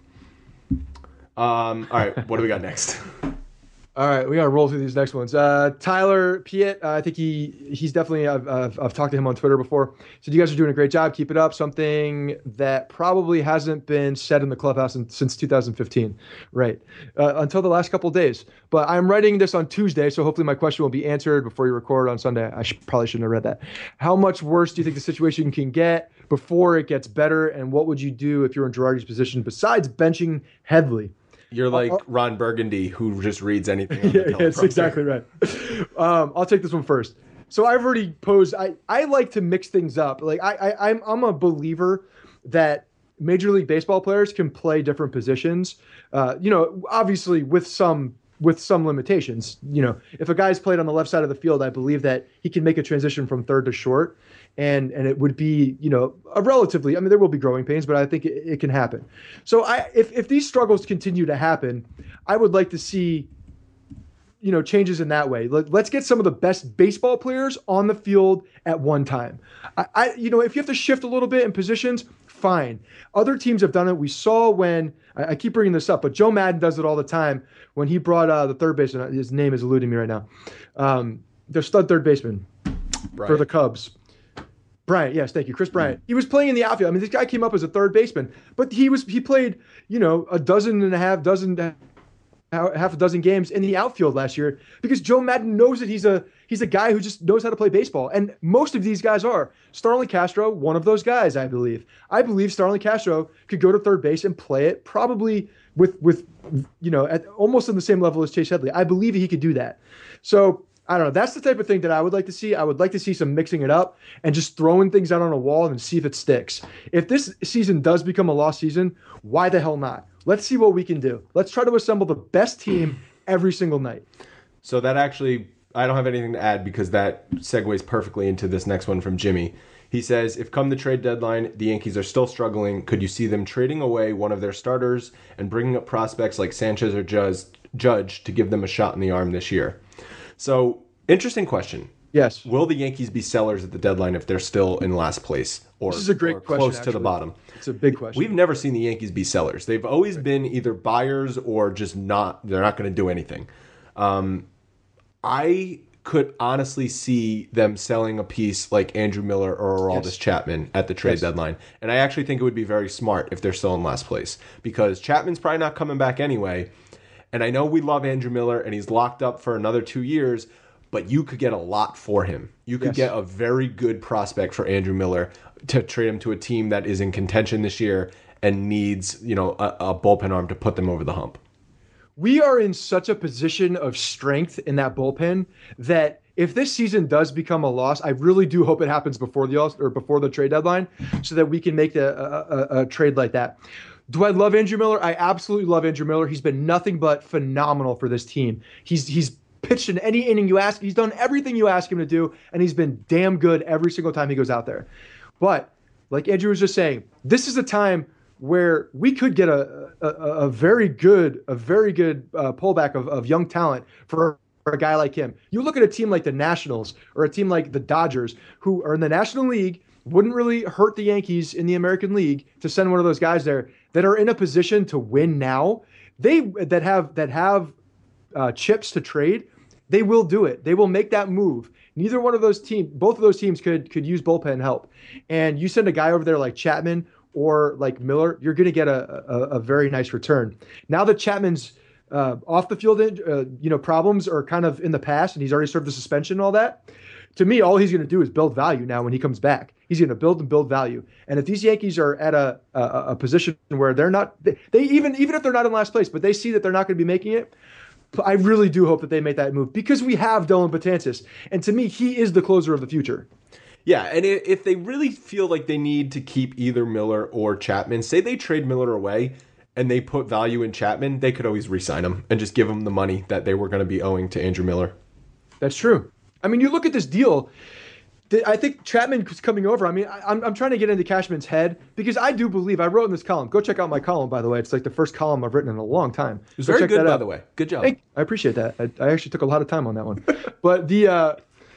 [SPEAKER 2] Um. All right, what do we got next?
[SPEAKER 3] All right, we got to roll through these next ones. Uh, Tyler Piet, uh, I think he he's definitely, I've, I've, I've talked to him on Twitter before. So you guys are doing a great job. Keep it up. Something that probably hasn't been said in the clubhouse in, since two thousand fifteen. Right. Uh, until the last couple of days. But I'm writing this on Tuesday, so hopefully my question will be answered before you record on Sunday. I should, probably shouldn't have read that. How much worse do you think the situation can get before it gets better? And what would you do if you're in Girardi's position besides benching Headley?
[SPEAKER 2] You're like Ron Burgundy, who just reads anything on
[SPEAKER 3] yeah,
[SPEAKER 2] the
[SPEAKER 3] yeah, that's exactly right. Um, I'll take this one first. So I've already posed. I, I like to mix things up. Like I, I I'm I'm a believer that Major League Baseball players can play different positions. Uh, you know, obviously with some with some limitations. You know, if a guy's played on the left side of the field, I believe that he can make a transition from third to short. And and it would be, you know, a relatively, I mean, there will be growing pains, but I think it, it can happen. So I if, if these struggles continue to happen, I would like to see, you know, changes in that way. Let, let's get some of the best baseball players on the field at one time. I, I you know, if you have to shift a little bit in positions, fine. Other teams have done it. We saw when, I, I keep bringing this up, but Joe Madden does it all the time when he brought uh, the third baseman, his name is eluding me right now, um, the stud third baseman
[SPEAKER 2] Right.
[SPEAKER 3] for the Cubs. Bryant, yes, thank you. Chris Bryant. He was playing in the outfield. I mean, this guy came up as a third baseman, but he was he played, you know, a dozen and a half, dozen, half a dozen games in the outfield last year because Joe Madden knows that he's a he's a guy who just knows how to play baseball. And most of these guys are. Starlin Castro, one of those guys, I believe. I believe Starlin Castro could go to third base and play it probably with, with you know, at almost on the same level as Chase Headley. I believe he could do that. So I don't know. That's the type of thing that I would like to see. I would like to see some mixing it up and just throwing things out on a wall and see if it sticks. If this season does become a lost season, why the hell not? Let's see what we can do. Let's try to assemble the best team every single night.
[SPEAKER 2] So that actually, I don't have anything to add because that segues perfectly into this next one from Jimmy. He says, if come the trade deadline, the Yankees are still struggling, could you see them trading away one of their starters and bringing up prospects like Sanchez or Judge to give them a shot in the arm this year? So, interesting question.
[SPEAKER 3] Yes.
[SPEAKER 2] Will the Yankees be sellers at the deadline if they're still in last place or,
[SPEAKER 3] this is a great
[SPEAKER 2] or
[SPEAKER 3] question,
[SPEAKER 2] close
[SPEAKER 3] actually.
[SPEAKER 2] to the bottom?
[SPEAKER 3] It's a big question.
[SPEAKER 2] We've never seen the Yankees be sellers. They've always been either buyers or just not, they're not going to do anything. Um, I could honestly see them selling a piece like Andrew Miller or Aroldis yes. Chapman at the trade yes. deadline. And I actually think it would be very smart if they're still in last place because Chapman's probably not coming back anyway. And I know we love Andrew Miller and he's locked up for another two years, but you could get a lot for him. You could yes. get a very good prospect for Andrew Miller to trade him to a team that is in contention this year and needs, you know, a, a bullpen arm to put them over the hump.
[SPEAKER 3] We are in such a position of strength in that bullpen that if this season does become a loss, I really do hope it happens before the or before the trade deadline so that we can make the, a, a, a trade like that. Do I love Andrew Miller? I absolutely love Andrew Miller. He's been nothing but phenomenal for this team. He's he's pitched in any inning you ask. He's done everything you ask him to do, and he's been damn good every single time he goes out there. But like Andrew was just saying, this is a time where we could get a a, a very good a very good uh, pullback of, of young talent for, for a guy like him. You look at a team like the Nationals or a team like the Dodgers, who are in the National League, wouldn't really hurt the Yankees in the American League to send one of those guys there that are in a position to win now. They that have that have uh, chips to trade. They will do it. They will make that move. Neither one of those teams, both of those teams could could use bullpen help. And you send a guy over there like Chapman or like Miller, you're going to get a, a a very nice return. Now that Chapman's uh, off the field, uh, you know, problems are kind of in the past, and he's already served the suspension and all that. To me, all he's going to do is build value now when he comes back. He's going to build and build value. And if these Yankees are at a, a, a position where they're not, they, they even even if they're not in last place, but they see that they're not going to be making it, I really do hope that they make that move because we have Dylan Betances. And to me, he is the closer of the future.
[SPEAKER 2] Yeah, and if they really feel like they need to keep either Miller or Chapman, say they trade Miller away and they put value in Chapman, they could always re-sign him and just give him the money that they were going to be owing to Andrew Miller.
[SPEAKER 3] That's true. I mean, you look at this deal. I think Chapman was coming over. I mean, I'm I'm trying to get into Cashman's head because I do believe I wrote in this column. Go check out my column, by the way. It's like the first column I've written in a long time.
[SPEAKER 2] It was
[SPEAKER 3] Go
[SPEAKER 2] very
[SPEAKER 3] check
[SPEAKER 2] good,
[SPEAKER 3] that
[SPEAKER 2] by
[SPEAKER 3] out.
[SPEAKER 2] the way. Good job.
[SPEAKER 3] Thank, I appreciate that. I, I actually took a lot of time on that one. But the uh,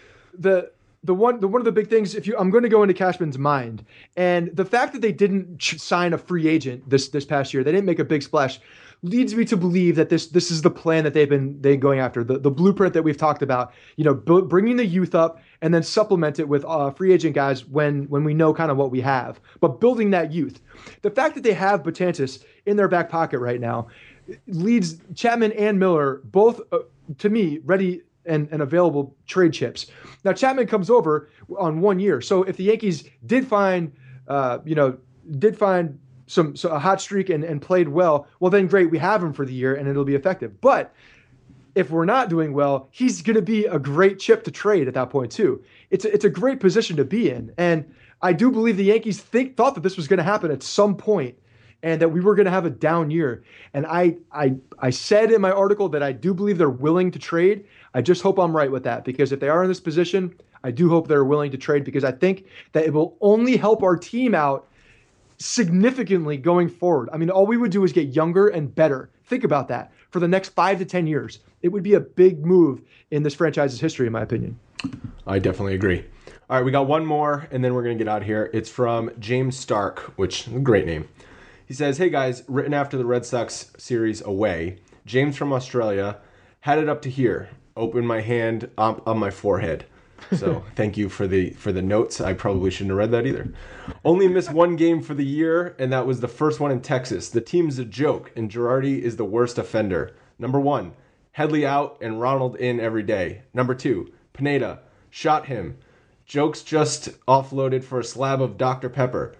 [SPEAKER 3] the the one the one of the big things, if you, I'm going to go into Cashman's mind, and the fact that they didn't ch- sign a free agent this this past year, they didn't make a big splash, leads me to believe that this this is the plan that they've been they going after, the the blueprint that we've talked about. You know, b- bringing the youth up and then supplement it with uh, free agent guys when when we know kind of what we have, but building that youth. The fact that they have Betances in their back pocket right now leads Chapman and Miller both, uh, to me, ready and, and available trade chips. Now Chapman comes over on one year, so if the Yankees did find, uh, you know, did find some so a hot streak and, and played well, well then great, we have him for the year and it'll be effective. But if we're not doing well, he's going to be a great chip to trade at that point too. It's a, it's a great position to be in, and I do believe the Yankees think thought that this was going to happen at some point, and that we were going to have a down year. And I I I said in my article that I do believe they're willing to trade. I just hope I'm right with that, because if they are in this position, I do hope they're willing to trade, because I think that it will only help our team out significantly going forward. I mean, all we would do is get younger and better. Think about that. For the next five to ten years, it would be a big move in this franchise's history, in my opinion.
[SPEAKER 2] I definitely agree. All right, we got one more, and then we're going to get out of here. It's from James Stark, which is a great name. He says, "Hey guys, written after the Red Sox series away, James from Australia, had it up to here. Open my hand up on my forehead." So thank you for the for the notes. I probably shouldn't have read that either. "Only missed one game for the year, and that was the first one in Texas. The team's a joke, and Girardi is the worst offender. Number one, Headley out and Ronald in every day. Number two, Pineda, shot him. Jokes just offloaded for a slab of Doctor Pepper.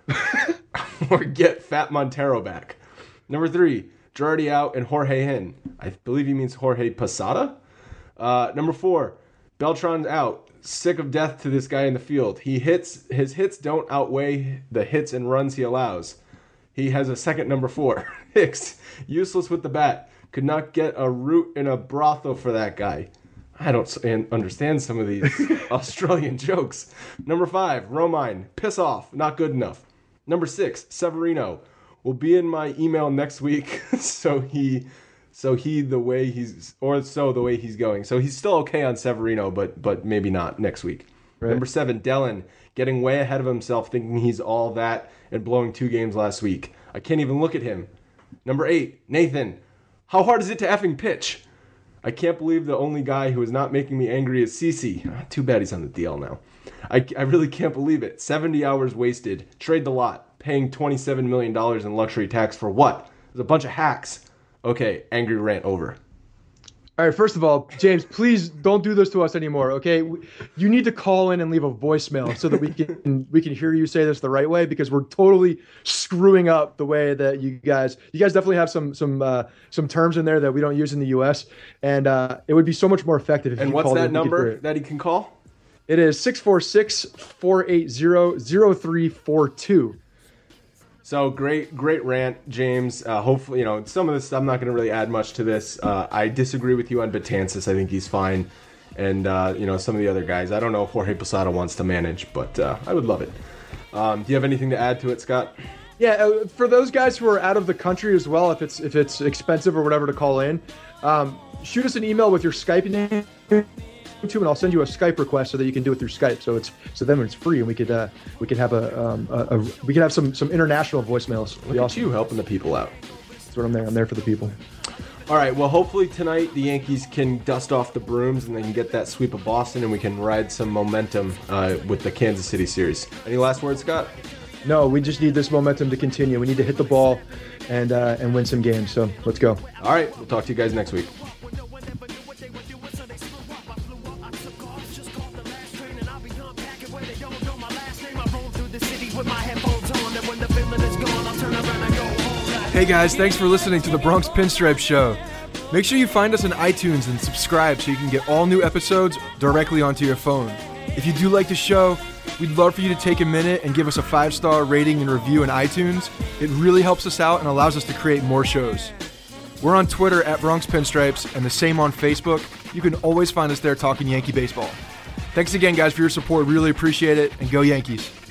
[SPEAKER 2] Or get Fat Montero back. Number three, Girardi out and Jorge in. I believe he means Jorge Posada. Uh, number four, Beltran out. Sick of death to this guy in the field. He hits his hits don't outweigh the hits and runs he allows. He has a second number four. Hicks, useless with the bat. Could not get a root in a brothel for that guy." I don't understand some of these Australian jokes. Number five, Romine, piss off, not good enough. Number six, Severino, will be in my email next week. so he, so he the way he's, or so the way he's going. So he's still okay on Severino, but but maybe not next week. Right. Number seven, Dellin, getting way ahead of himself, thinking he's all that and blowing two games last week. I can't even look at him. Number eight, Nathan, how hard is it to effing pitch? I can't believe the only guy who is not making me angry is Cece. Too bad he's on the D L now. I, I really can't believe it. seventy hours wasted. Trade the lot. Paying twenty-seven million dollars in luxury tax for what? There's a bunch of hacks. Okay, angry rant over.
[SPEAKER 3] All right, first of all, James, please don't do this to us anymore, okay? You need to call in and leave a voicemail so that we can we can hear you say this the right way, because we're totally screwing up the way that you guys you guys definitely have some some uh, some terms in there that we don't use in the U S, and uh, it would be so much more effective if
[SPEAKER 2] and
[SPEAKER 3] you
[SPEAKER 2] what's
[SPEAKER 3] called
[SPEAKER 2] that
[SPEAKER 3] in
[SPEAKER 2] number that he can call?
[SPEAKER 3] It is six four six, four eight zero, zero three four two.
[SPEAKER 2] So great, great rant, James. Uh, hopefully, you know, some of this, I'm not going to really add much to this. Uh, I disagree with you on Betances. I think he's fine. And, uh, you know, some of the other guys. I don't know if Jorge Posada wants to manage, but uh, I would love it. Um, do you have anything to add to it, Scott?
[SPEAKER 3] Yeah, uh, for those guys who are out of the country as well, if it's if it's expensive or whatever to call in, um, shoot us an email with your Skype name too, and I'll send you a Skype request so that you can do it through Skype. So it's so then it's free, and we could uh, we could have a, um, a, a we could have some some international voicemails.
[SPEAKER 2] Look at you helping the people out.
[SPEAKER 3] That's what I'm there. I'm there for the people.
[SPEAKER 2] All right, well, hopefully tonight the Yankees can dust off the brooms and they can get that sweep of Boston, and we can ride some momentum uh, with the Kansas City series. Any last words, Scott?
[SPEAKER 3] No, we just need this momentum to continue. We need to hit the ball and uh, and win some games. So let's go.
[SPEAKER 2] All right, we'll talk to you guys next week.
[SPEAKER 1] Hey guys, thanks for listening to the Bronx Pinstripe Show. Make sure you find us on iTunes and subscribe so you can get all new episodes directly onto your phone. If you do like the show, we'd love for you to take a minute and give us a five-star rating and review in iTunes. It really helps us out and allows us to create more shows. We're on Twitter at Bronx Pinstripes and the same on Facebook. You can always find us there talking Yankee baseball. Thanks again, guys, for your support. Really appreciate it, and go Yankees.